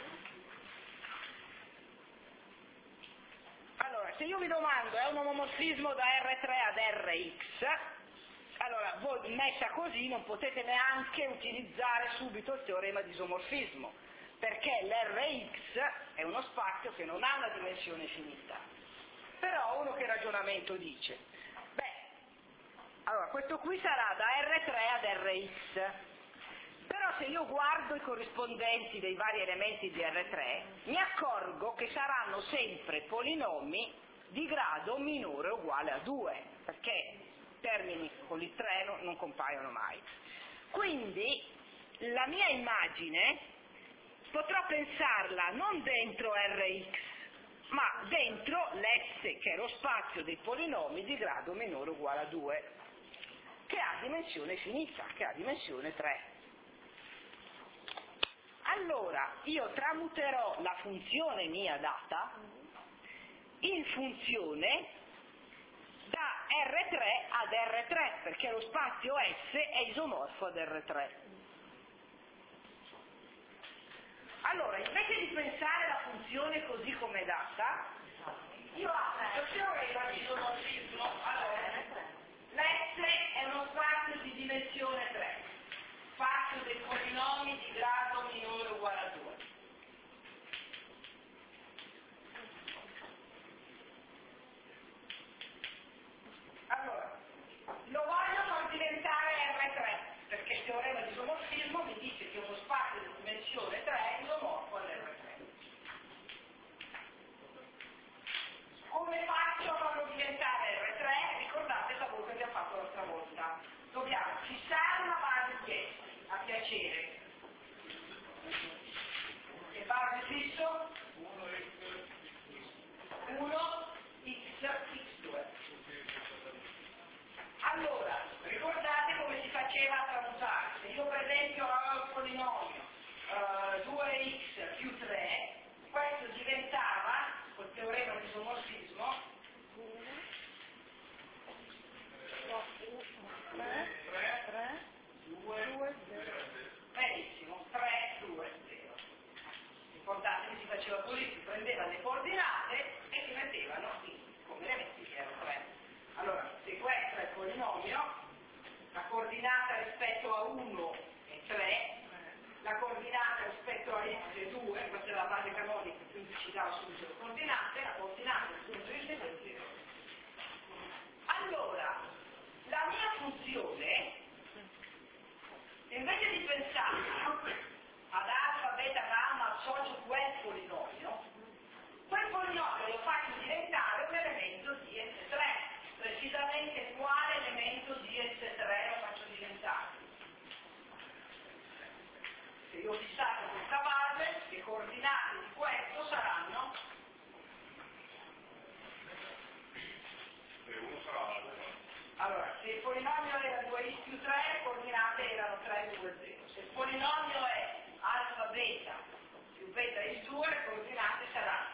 Allora, se io vi domando è un omomorfismo da R3 ad Rx, allora voi messa così non potete neanche utilizzare subito il teorema di isomorfismo, perché l'Rx è uno spazio che non ha una dimensione finita. Però uno che ragionamento dice? Allora questo qui sarà da R3 ad Rx. Però se io guardo i corrispondenti dei vari elementi di R3, mi accorgo che saranno sempre polinomi di grado minore o uguale a 2, perché termini con il 3 non compaiono mai. Quindi la mia immagine potrò pensarla non dentro Rx, ma dentro l'S, che è lo spazio dei polinomi di grado minore o uguale a 2, che ha dimensione finita, che ha dimensione 3. Allora io tramuterò la funzione mia data in funzione da R3 ad R3, perché lo spazio S è isomorfo ad R3. Allora, invece di pensare la funzione così come data, io applico il teorema di isomorfismo. Allora, l'S è uno spazio di dimensione 3, spazio dei polinomi di grado minore o uguale a 2. Allora, lo voglio far diventare R3, perché il teorema di isomorfismo mi dice che uno spazio di dimensione 3 è isomorfo all'R3. Come faccio a farlo diventare R3? Ricordate il lavoro che abbiamo fatto l'altra volta. Dobbiamo fissare una base di S, a piacere. Che base fisso? 1 x x2. Allora, ricordate come si faceva a tramutare. Se io per esempio avevo il polinomio 2x più 3, questo diventava, col teorema di isomorfismo, 3, 2, 0. Benissimo, 3, 2, 0. Ricordate che si faceva così, si prendeva le coordinate e si mettevano come elementi di R3. Allora, se questo è il polinomio, la coordinata rispetto a 1 è 3, la coordinata rispetto a x è 2, questa è la base canonica, quindi ci dà subito le coordinate, la coordinata rispetto a x è 0. Allora, la mia funzione, invece di pensare ad alfa, beta, gamma, associo quel polinomio lo faccio diventare un elemento di S3. Precisamente quale elemento di S3 lo faccio diventare? Se io ho fissato questa base, le coordinate di questo saranno? Allora, se il polinomio era 2x più 3, le coordinate erano 3, 2, 0. Se il polinomio è alfa, beta più beta x2, le coordinate saranno?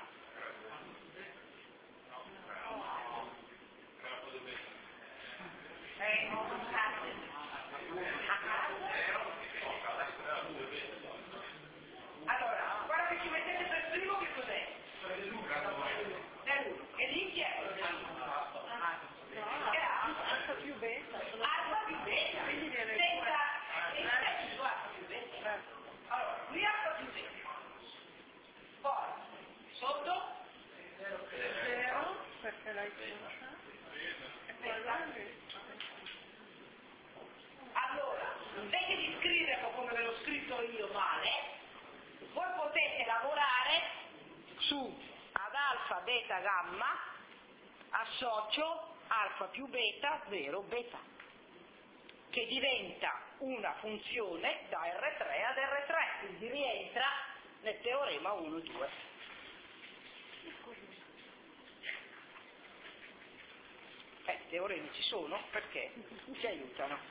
Allora, guarda che ci mettete per primo che cos'è? L'1. E lì chi è? Alfa più beta. Alfa più beta. Quindi viene Senza alfa più beta. Allora, qui alfa più beta. Poi, sotto? 0, perché l'hai chiusa. E poi la Allora, invece di scriverlo come ve l'ho scritto io male, voi potete lavorare su ad alfa, beta, gamma, associo alfa più beta, 0, beta, che diventa una funzione da R3 ad R3, quindi rientra nel teorema 1, 2. Teoremi ci sono perché ci aiutano.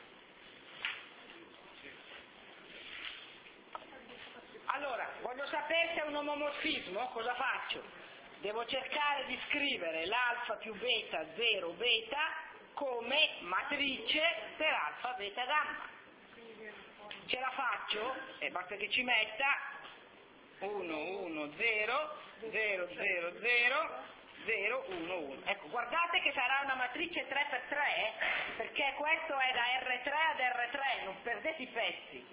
Allora, voglio sapere se è un omomorfismo, cosa faccio? Devo cercare di scrivere l'alfa più beta 0 beta come matrice per alfa beta gamma. Ce la faccio? E basta che ci metta 1, 1, 0, 0, 0, 0, 0, 1, 1. Ecco, guardate che sarà una matrice 3x3, perché questo è da R3 ad R3, non perdete i pezzi.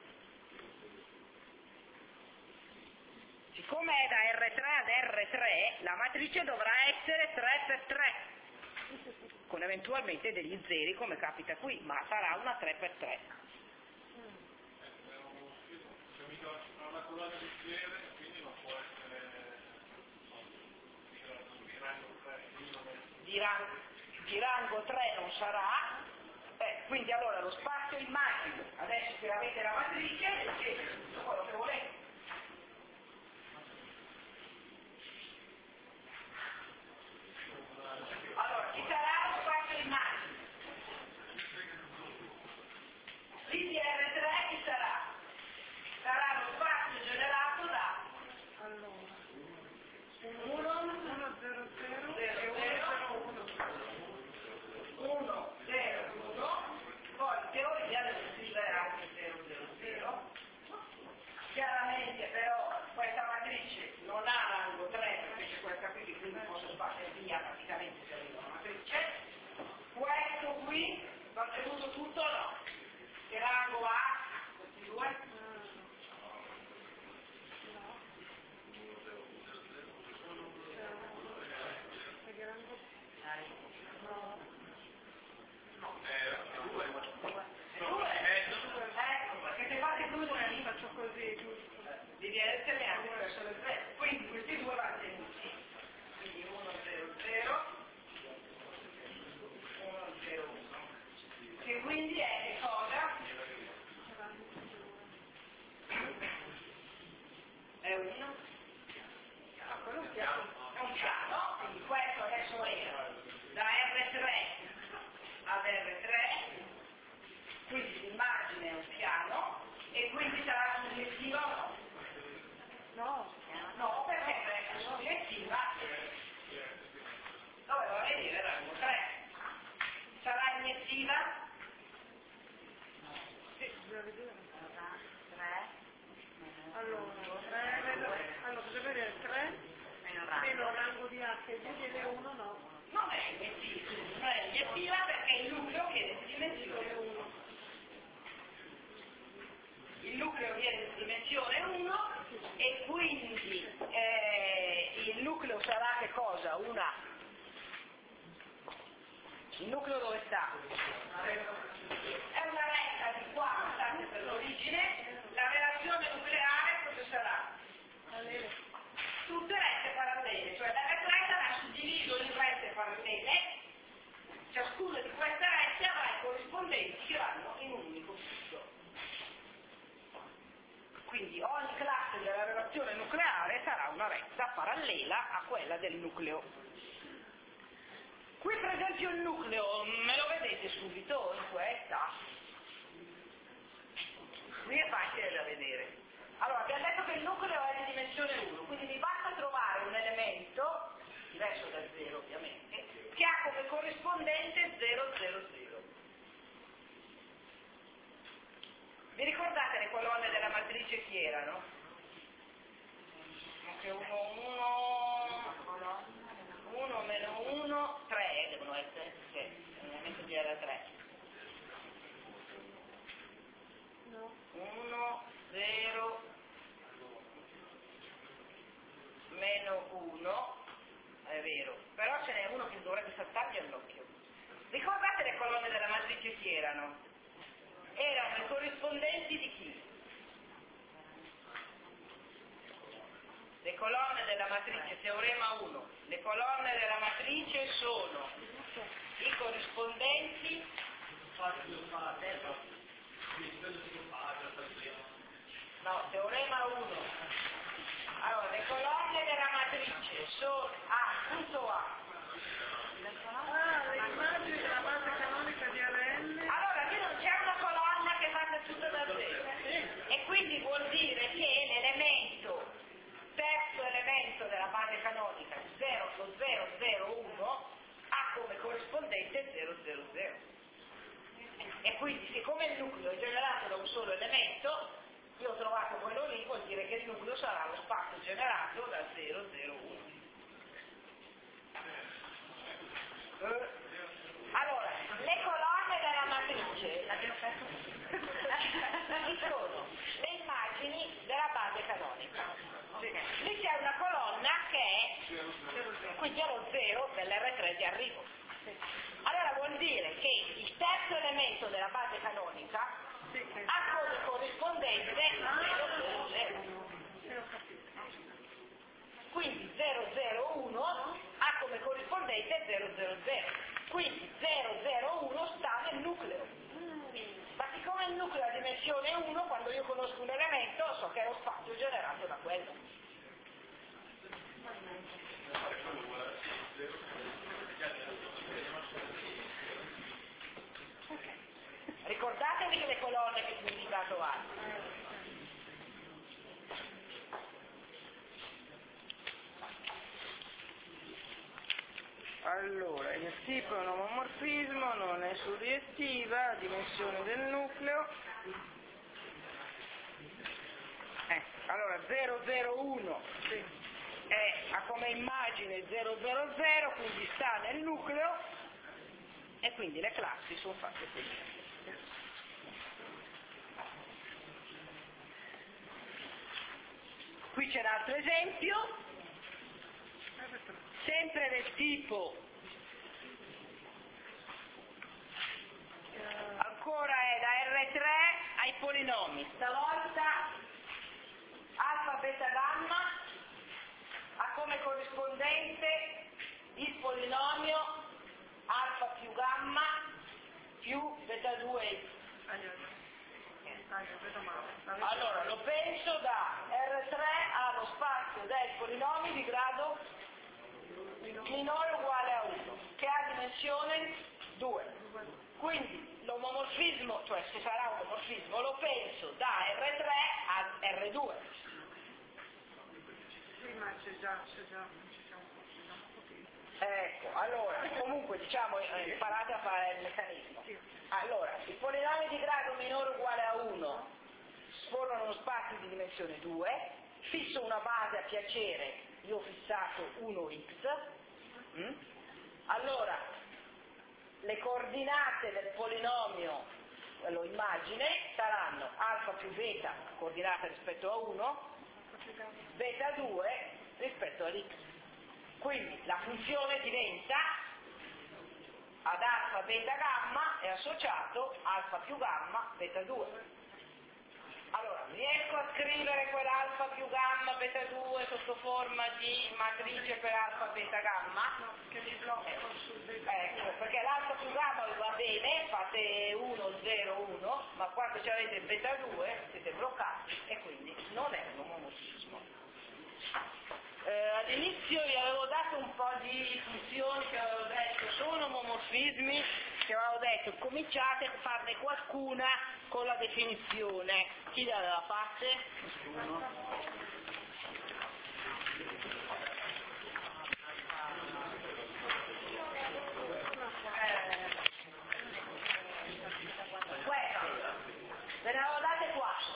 Siccome è da R3 ad R3, la matrice dovrà essere 3x3, con eventualmente degli zeri come capita qui, ma sarà una 3x3. ha una colonna di piede, quindi non può essere di rango 3 non sarà, quindi allora lo spazio immagine, adesso che avete la matrice, leggete tutto quello che volete. Allora, ci sarà lo spazio immagine. L'IDR3 chi sarà? Sarà lo spazio generato da 1, 0, 0, 1, 0, 1, poi teoria deve scrivere anche 0, 0, 0. Chiaramente però questa matrice non ha rango 3 perché c'è questa qui che quindi posso sbattere via praticamente se arriva una matrice. Questo qui va tenuto tutto o no? Che rango ha? Questi due? Perché se fate due faccio così, giusto? Devi essere anche verso le 3. Quindi questi due vanno tenuti. Quindi 1, 0, 0, 1, 0, 1. Che quindi è che cosa? È un piano. È un piano, quindi questo adesso era da R3 ad R3, quindi l'immagine è un piano e quindi sarà soggettiva o no? No. No, perché è soggettiva doveva venire rango 3. Sarà iniettiva? Sì, bisogna vedere. 3. Allora, bisogna vedere 3 meno rango di H e D viene 1, no. Non è iniettiva, non è iniettiva perché il nucleo viene di dimensione 1. Il nucleo viene di dimensione 1 e quindi il nucleo sarà che cosa? Il nucleo dove sta? È una retta di qua passate per l'origine, la relazione nucleare cosa sarà? Tutte rette parallele, cioè la retta sarà suddiviso in rette parallele, ciascuna di queste rette avrà i corrispondenti che vanno in un unico flusso. Quindi ogni classe della relazione nucleare sarà una retta parallela a quella del nucleo. Qui per esempio il nucleo, me lo vedete subito in questa? Qui è facile da vedere. Allora, abbiamo detto che il nucleo è di dimensione 1, quindi mi basta trovare un elemento, diverso da 0 ovviamente, che ha come corrispondente 0, 0, 0. Vi ricordate le colonne della matrice chi erano? Che 1 meno 1, 3 devono essere, l'elemento di R3. 1, 0, meno 1, è vero, però ce n'è uno che dovrebbe saltargli all'occhio. Ricordate le colonne della matrice chi erano? Erano i corrispondenti di chi? Le colonne della matrice, teorema 1, le colonne della matrice sono i corrispondenti no, teorema 1. Allora, le colonne della matrice sono punto A. Le immagini della base canonica di RN. Allora, qui non c'è una colonna che fa tutto da 0. E quindi vuol dire che l'elemento, terzo elemento della base canonica 0,001 ha come corrispondente 0,00. E quindi siccome il nucleo è generato da un solo elemento, io ho trovato quello lì, vuol dire che il nucleo sarà lo spazio generato da 0,01. Allora, le colonne della matrice sono le immagini della base canonica. Lì c'è una colonna che è qui 0,0 dell'R3 di arrivo. Allora vuol dire che il terzo elemento della base canonica ha come corrispondente 0,00. 001 ha come corrispondente 000. Quindi 001 sta nel nucleo. Ma siccome il nucleo ha dimensione 1, quando io conosco un elemento so che è lo spazio generato da quello. Ricordatevi che le colonne che significato hanno. Allora, il tipo è un omomorfismo, non è surriettiva, dimensione del nucleo. Allora 001 ha come immagine 000, quindi sta nel nucleo e quindi le classi sono fatte così. Qui c'è un altro esempio, sempre del tipo, ancora è da R3 ai polinomi, stavolta alfa, beta, gamma ha come corrispondente il polinomio alfa più gamma più beta 2x. Allora lo penso da R3 allo spazio dei polinomi di grado minore o uguale a 1, che ha dimensione 2. Quindi l'omomorfismo, cioè se sarà un omorfismo, lo penso da R3 a R2. Sì, ma c'è già Ecco, allora, comunque diciamo imparate a fare il meccanismo. Allora, i polinomi di grado minore o uguale a 1 formano uno spazio di dimensione 2, fisso una base a piacere, io ho fissato 1x, allora le coordinate del polinomio, quello immagine, saranno alfa più beta, coordinata rispetto a 1, beta 2 rispetto all'x. Quindi la funzione diventa ad alfa beta gamma è associato alfa più gamma beta 2. Allora, riesco a scrivere quell'alfa più gamma beta 2 sotto forma di matrice per alfa beta gamma? No, che mi blocco sul beta. Ecco, perché l'alfa più gamma va bene, fate 1, 0, 1, ma quando ci avete beta 2 siete bloccati e quindi non è un omomorfismo. All'inizio vi avevo dato un po' di funzioni che avevo detto sono omomorfismi, che avevo detto cominciate a farne qualcuna con la definizione. Chi le aveva fatte? Questa, ve ne avevo date 4.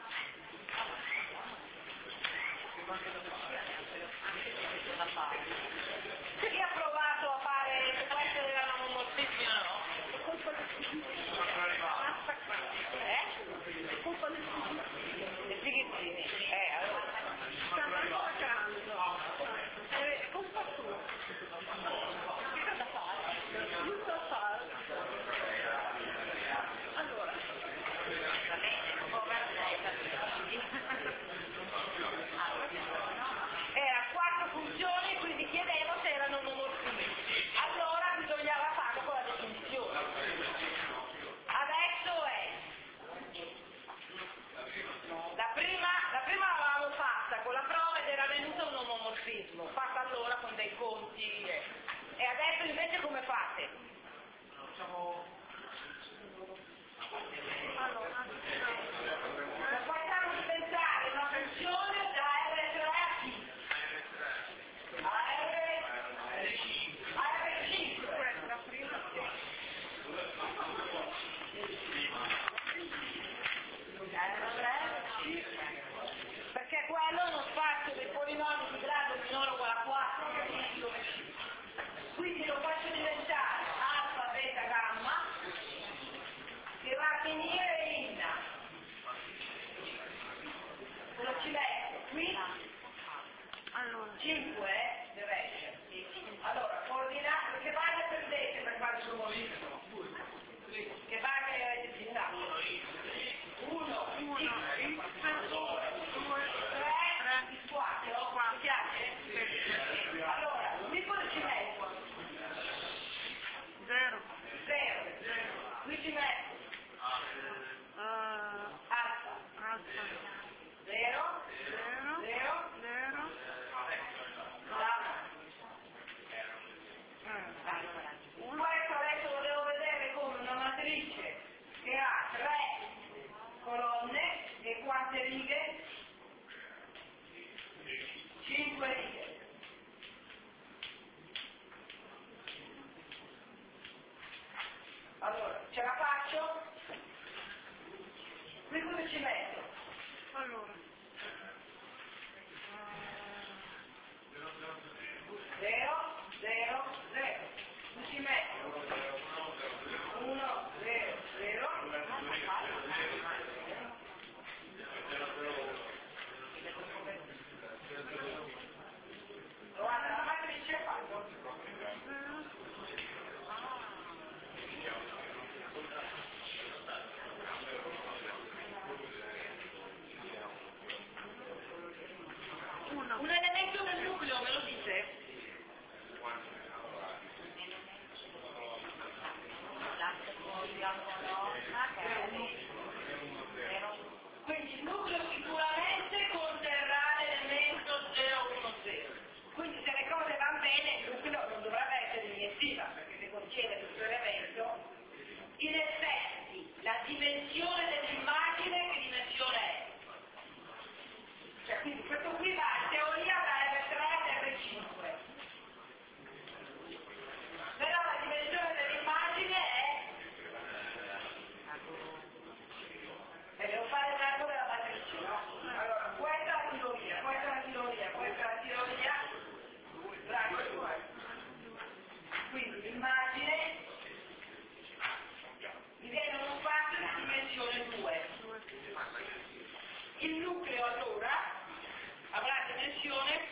Chi ha provato a fare se queste erano omomorfismi o no? È colpa del fighettini. Allora. Stanno attaccando. È colpa sua. Che cosa fare? Giusto a fare. Allora. Era 4 funzioni, quindi chiedevo se erano omomorfismi. Allora bisognava farlo con la definizione. Adesso è la prima l'avevamo fatta con la prova ed era venuto un omomorfismo, fatta allora con dei conti e adesso invece come fate? Facciamo diventare una funzione da R3 a T. A R5. Questa prima. Perché quello è uno spazio dei polinomi di grado minore o uguale a 4, quindi lo faccio diventare alfa, beta, gamma, che va a finire in, lo ci metto qui, 5 deve essere, allora coordinate, che base prendete per fare il suo movimento? Che base avete fissato? 1, 3, 4, mi piace? quante righe? 5 righe. Allora, ce la faccio? Qui cosa ci metto? Allora. 0, 0, 0. Qui ci metto 1, 0, 0. Guarda, la matrice è fatta. Un elemento del nucleo, me lo dite? Quindi il nucleo sicuramente conterrà l'elemento 010. Quindi se le cose vanno bene il nucleo non dovrebbe essere iniettiva, perché se contiene questo elemento, in effetti la dimensione dell'immagine che dimensione è? Cioè quindi questo qui va in teoria da R3 ad R5. Però la dimensione dell'immagine è... E devo fare il calcolo della matrice, no? Allora, questa è la teoria, questa è la teoria, questa è la teoria. Quindi l'immagine mi viene uno spazio di dimensione 2. Il nucleo allora avrà dimensione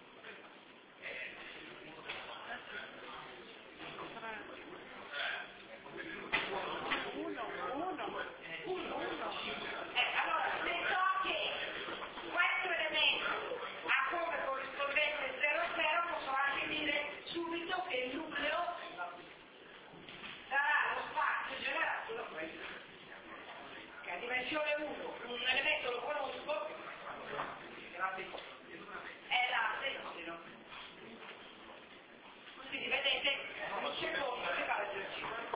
1. Allora, se so che questo elemento ha come corrispondente 0,0, posso anche dire subito che il nucleo sarà lo spazio generato da questo. Che a dimensione 1, un elemento lo conosco, è l'aseno. Quindi vedete, un secondo che fa l'esercizio.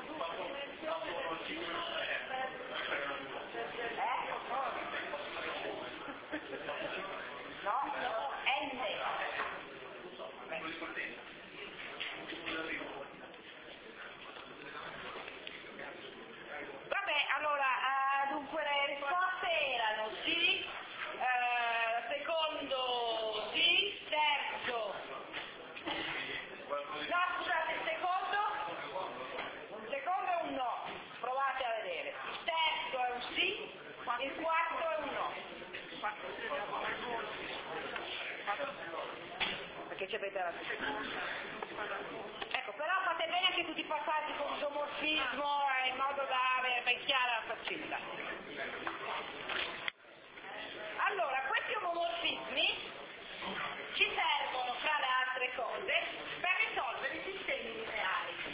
No, N. Vabbè, allora, dunque le risposte erano sì, secondo sì, terzo. No, scusate, il secondo è un no, provate a vedere. Il terzo è un sì, il quarto è un no. Perché c'è la ecco, però fate bene anche tutti i passaggi con isomorfismo in modo da avere ben chiara la faccenda. Allora, questi omomorfismi ci servono, fra le altre cose, per risolvere i sistemi lineari.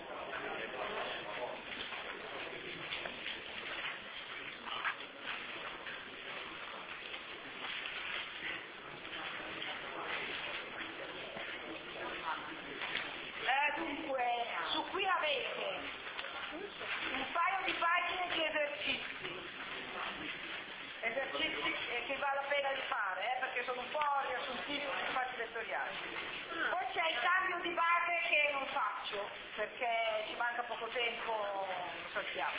Dunque, su qui avete un paio di pagine di esercizi che vale la pena di fare, perché sono un po' riassuntivi di spazi vettoriali. Poi c'è il cambio di base che non faccio, perché ci manca poco tempo, lo sappiamo.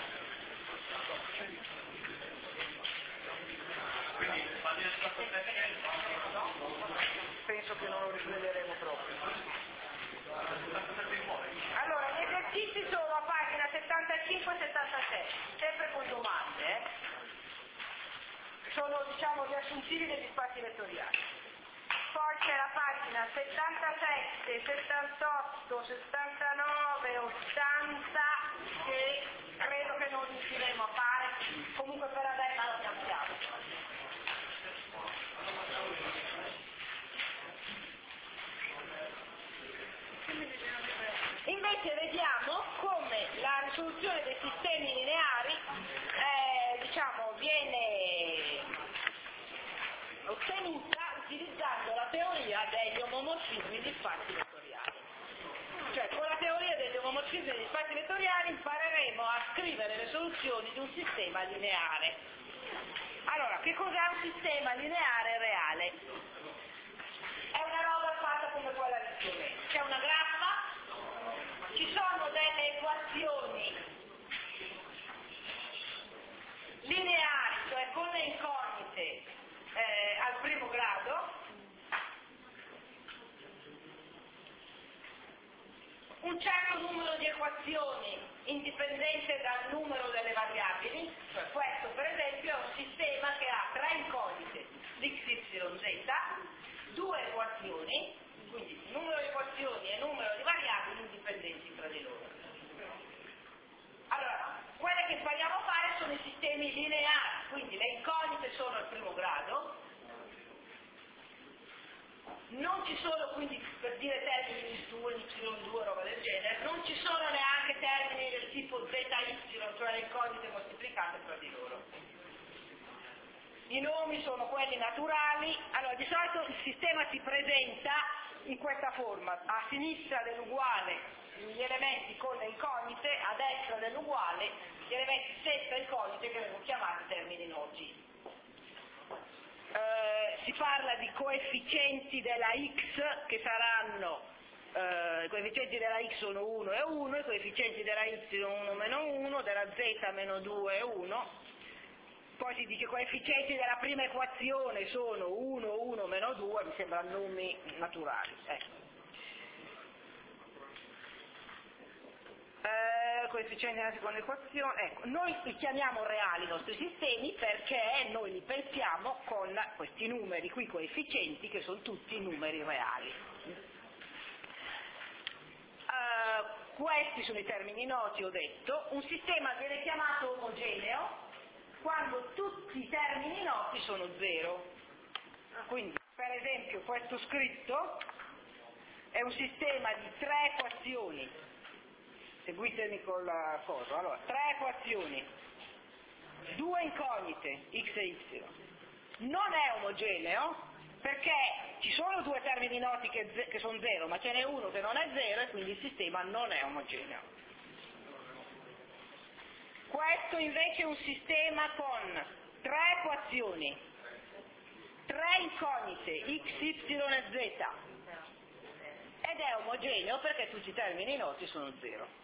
Penso che non lo riprenderemo proprio. Allora, gli esercizi sono a pagina 75 e 77, sempre con domande, sono diciamo riassuntivi degli spazi vettoriali. Poi c'è la pagina 77, 78, 79, 80 che credo che non riusciremo a fare, comunque per adesso lo abbiamo. Invece vediamo come la risoluzione dei sistemi lineari viene ottenuta utilizzando la teoria degli omomorfismi di spazi vettoriali. Cioè con la teoria degli omomorfismi di spazi vettoriali impareremo a scrivere le soluzioni di un sistema lineare. Allora, che cos'è un sistema lineare reale? È una roba fatta come quella di strumento. C'è una graffa, ci sono delle equazioni lineari, cioè con le incognite al primo grado, un certo numero di equazioni indipendente dal numero delle variabili, cioè questo per esempio è un sistema che ha tre incognite, x, y, z, due equazioni, quindi numero di equazioni e numero di variabili indipendenti tra di loro. Allora, quelle che impariamo a fare sono i sistemi lineari, quindi le incognite sono al primo grado, non ci sono quindi, per dire termini di x2, y2, roba del genere, non ci sono neanche termini del tipo zy, cioè le incognite moltiplicate tra di loro. I nomi sono quelli naturali. Allora, di solito il sistema si presenta in questa forma: a sinistra dell'uguale gli elementi con le incognite, a destra dell'uguale gli elementi senza incognite che vengono chiamati termini noti. Si parla di coefficienti della x che saranno, i coefficienti della x sono 1 e 1, i coefficienti della y 1 meno 1, della z meno 2 e 1, poi si dice i coefficienti della prima equazione sono 1, 1 meno 2, mi sembrano nomi naturali. Coefficienti della seconda equazione, ecco, noi li chiamiamo reali i nostri sistemi perché noi li pensiamo con questi numeri qui, coefficienti, che sono tutti numeri reali. Questi sono i termini noti, ho detto. Un sistema viene chiamato omogeneo quando tutti i termini noti sono 0. Quindi, per esempio, questo scritto è un sistema di tre equazioni. Seguitemi col coso. Allora, tre equazioni, due incognite, x e y. Non è omogeneo perché ci sono due termini noti che sono 0, ma ce n'è uno che non è 0 e quindi il sistema non è omogeneo. Questo invece è un sistema con tre equazioni, tre incognite, x, y e z, ed è omogeneo perché tutti i termini noti sono 0.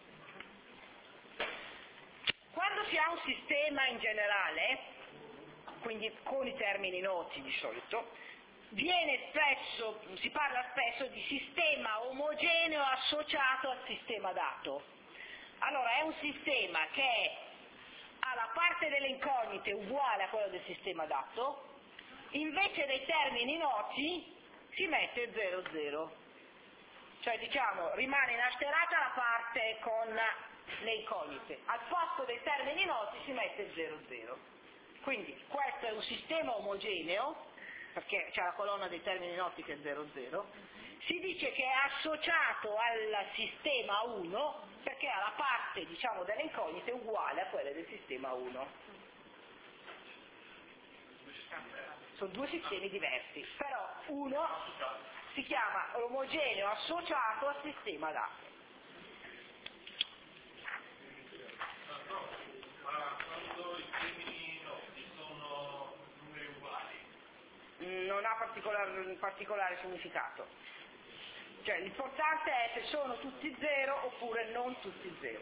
Quando si ha un sistema in generale, quindi con i termini noti di solito, si parla spesso di sistema omogeneo associato al sistema dato. Allora è un sistema che ha la parte delle incognite uguale a quella del sistema dato, invece dei termini noti si mette 0, 0. Cioè diciamo rimane inalterata la parte con le incognite, al posto dei termini noti si mette 0, 0. Quindi questo è un sistema omogeneo, perché c'è la colonna dei termini noti che è 0, 0, si dice che è associato al sistema 1 perché ha la parte diciamo delle incognite uguale a quelle del sistema 1. Sono due sistemi diversi, però uno si chiama omogeneo associato al sistema dato. Ma quando i termini noti sono numeri uguali? Non ha particolare significato. Cioè l'importante è se sono tutti 0 oppure non tutti 0.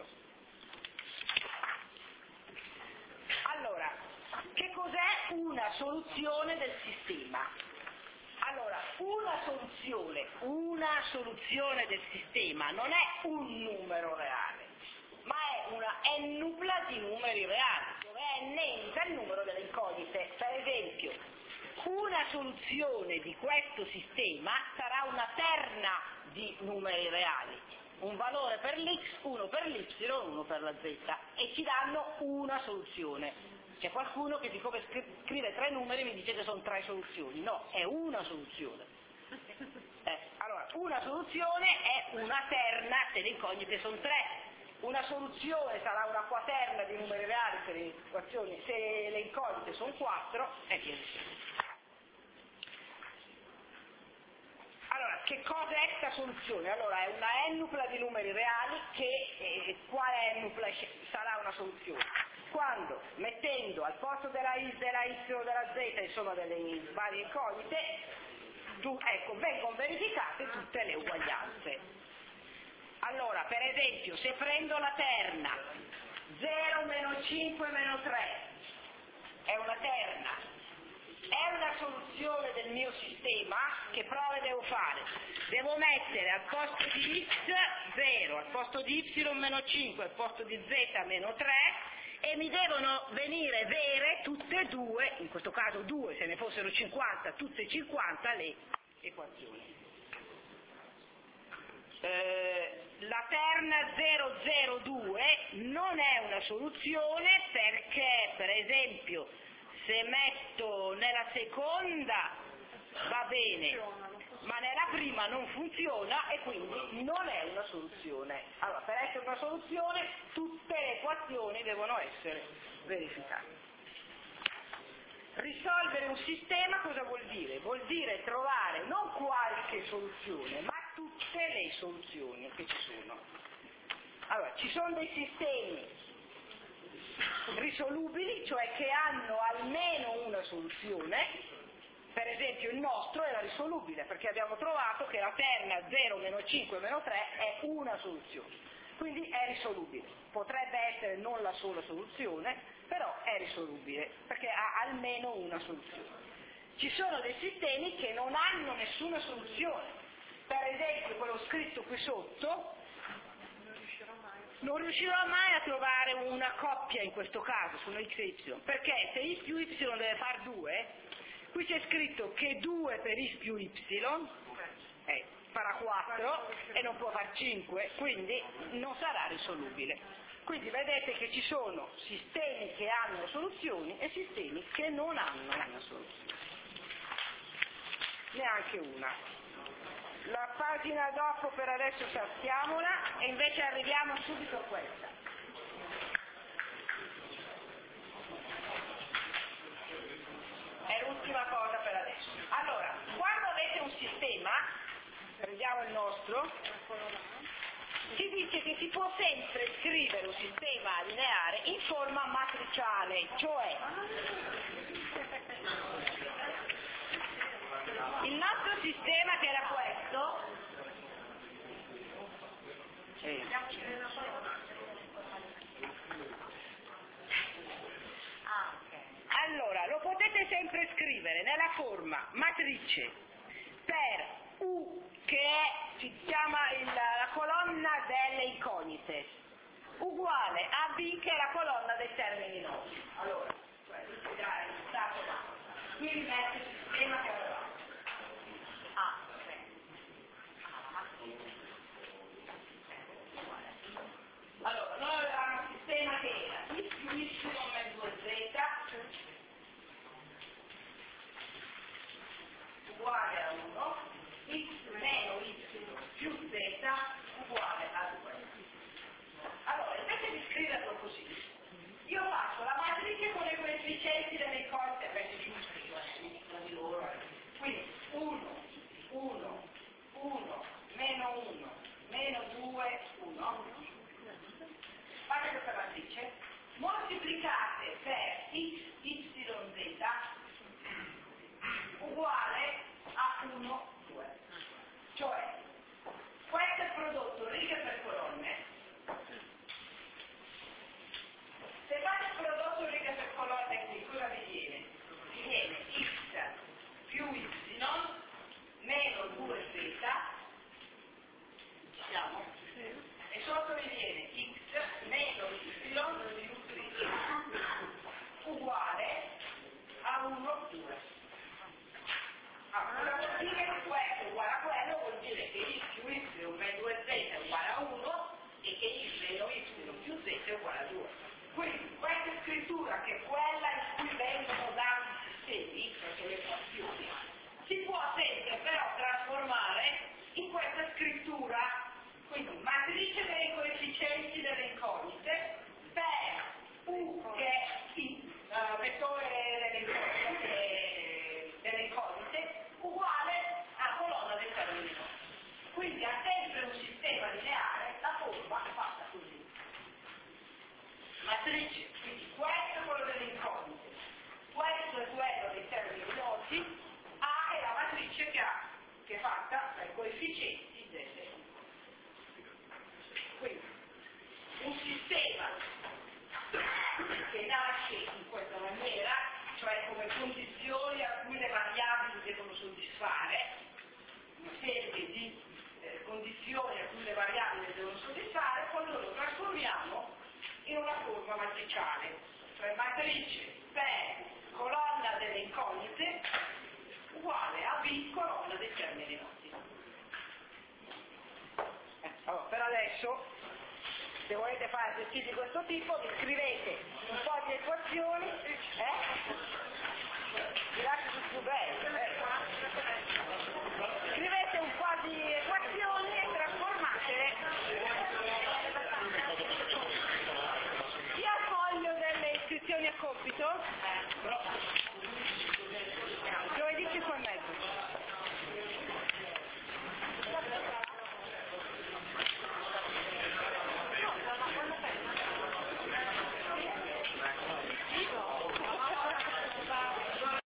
Allora, che cos'è una soluzione del sistema? Allora, una soluzione del sistema non è un numero reale, ma è una n-nupla di numeri reali, dove n indica il numero delle incognite. Per esempio, una soluzione di questo sistema sarà una terna di numeri reali, un valore per l'x, uno per l'y, uno per la z, e ci danno una soluzione. C'è qualcuno che siccome scrive tre numeri mi dice che sono tre soluzioni. No, è una soluzione. Allora, una soluzione è una terna se le incognite sono tre. Una soluzione sarà una quaterna di numeri reali per le equazioni se le incognite sono 4 e via dicendo. Allora, che cosa è questa soluzione? Allora, è una n-nupla di numeri reali che quale n-nupla sarà una soluzione? quando mettendo al posto della y, della z, insomma delle varie incognite, ecco, vengono verificate tutte le uguaglianze. Allora, per esempio, se prendo la terna 0, meno 5, meno 3, è una terna, è una soluzione del mio sistema, che prove devo fare? Devo mettere al posto di x 0, al posto di y meno 5, al posto di z meno 3, e mi devono venire vere tutte e due, in questo caso 2, se ne fossero 50, tutte e 50 le equazioni. La terna 002 non è una soluzione perché, per esempio, se metto nella seconda va bene, ma nella prima non funziona e quindi non è una soluzione. Allora, per essere una soluzione tutte le equazioni devono essere verificate. Risolvere un sistema cosa vuol dire? Vuol dire trovare non qualche soluzione, ma tutte le soluzioni che ci sono. Allora, ci sono dei sistemi risolubili, cioè che hanno almeno una soluzione. Per esempio il nostro era risolubile perché abbiamo trovato che la terna 0, meno 5, meno 3 è una soluzione, quindi è risolubile. Potrebbe essere non la sola soluzione, però è risolubile perché ha almeno una soluzione. Ci sono dei sistemi che non hanno nessuna soluzione, per esempio quello scritto qui sotto, non riuscirò mai a trovare una coppia in questo caso, sono x e y, perché se x più y deve fare 2, qui c'è scritto che 2 per x più y farà 4 e non può fare 5, quindi non sarà risolubile. Quindi vedete che ci sono sistemi che hanno soluzioni e sistemi che non hanno una soluzione, neanche una. La pagina dopo per adesso saltiamola e invece arriviamo subito a questa. È l'ultima cosa per adesso. Allora, quando avete un sistema, prendiamo il nostro, si dice che si può sempre scrivere un sistema lineare in forma matriciale, cioè il nostro sistema che era questo, allora lo potete sempre scrivere nella forma matrice per U, che si chiama la colonna delle incognite, uguale a B, che è la colonna dei termini noti. Allora, il risultato qui mi metto il sistema che avevamo. Allora, noi avevamo un sistema che era x più y meno 2z uguale a 1, x meno y più z uguale a 2. Allora, invece di scriverlo così, io faccio la matrice con i coefficienti delle incognite, perché giusto, di loro. Quindi 1, 1, 1, meno 1, meno 2, 1. Fate questa matrice, moltiplicate per x, y, z uguale a 1, 2. Cioè, questo è il prodotto righe per colonne. Se fate il prodotto righe per colonne qui, cosa vi viene? Vi viene x più y meno 2z, ci siamo? E sotto vi viene x meno y più z uguale a 1, 2. Cosa vuol dire che questo è uguale a quello? Vuol dire che x più y meno 2z è uguale a 1 e che x meno y più z è uguale a 2. Quindi questa scrittura, che è quella in cui vengono dati i sistemi, perché le equazioni, si può sempre però trasformare in questa scrittura, quindi matrice dei coefficienti delle incognite per U, che è il vettore delle incognite, uguale a colonna del termine. Quindi ha sempre un sistema lineare, la forma è fatta così. Matrice, quindi questa condizioni a cui le variabili devono soddisfare, una serie di condizioni a cui le variabili devono soddisfare, poi noi lo trasformiamo in una forma matriciale, cioè matrice per colonna delle incognite uguale a B colonna dei termini noti. Allora, per adesso, se volete fare esercizi di questo tipo, vi scrivete un po' di equazioni, vi lascio su scrivete un po' di equazioni e trasformatele. Io al foglio delle iscrizioni a compito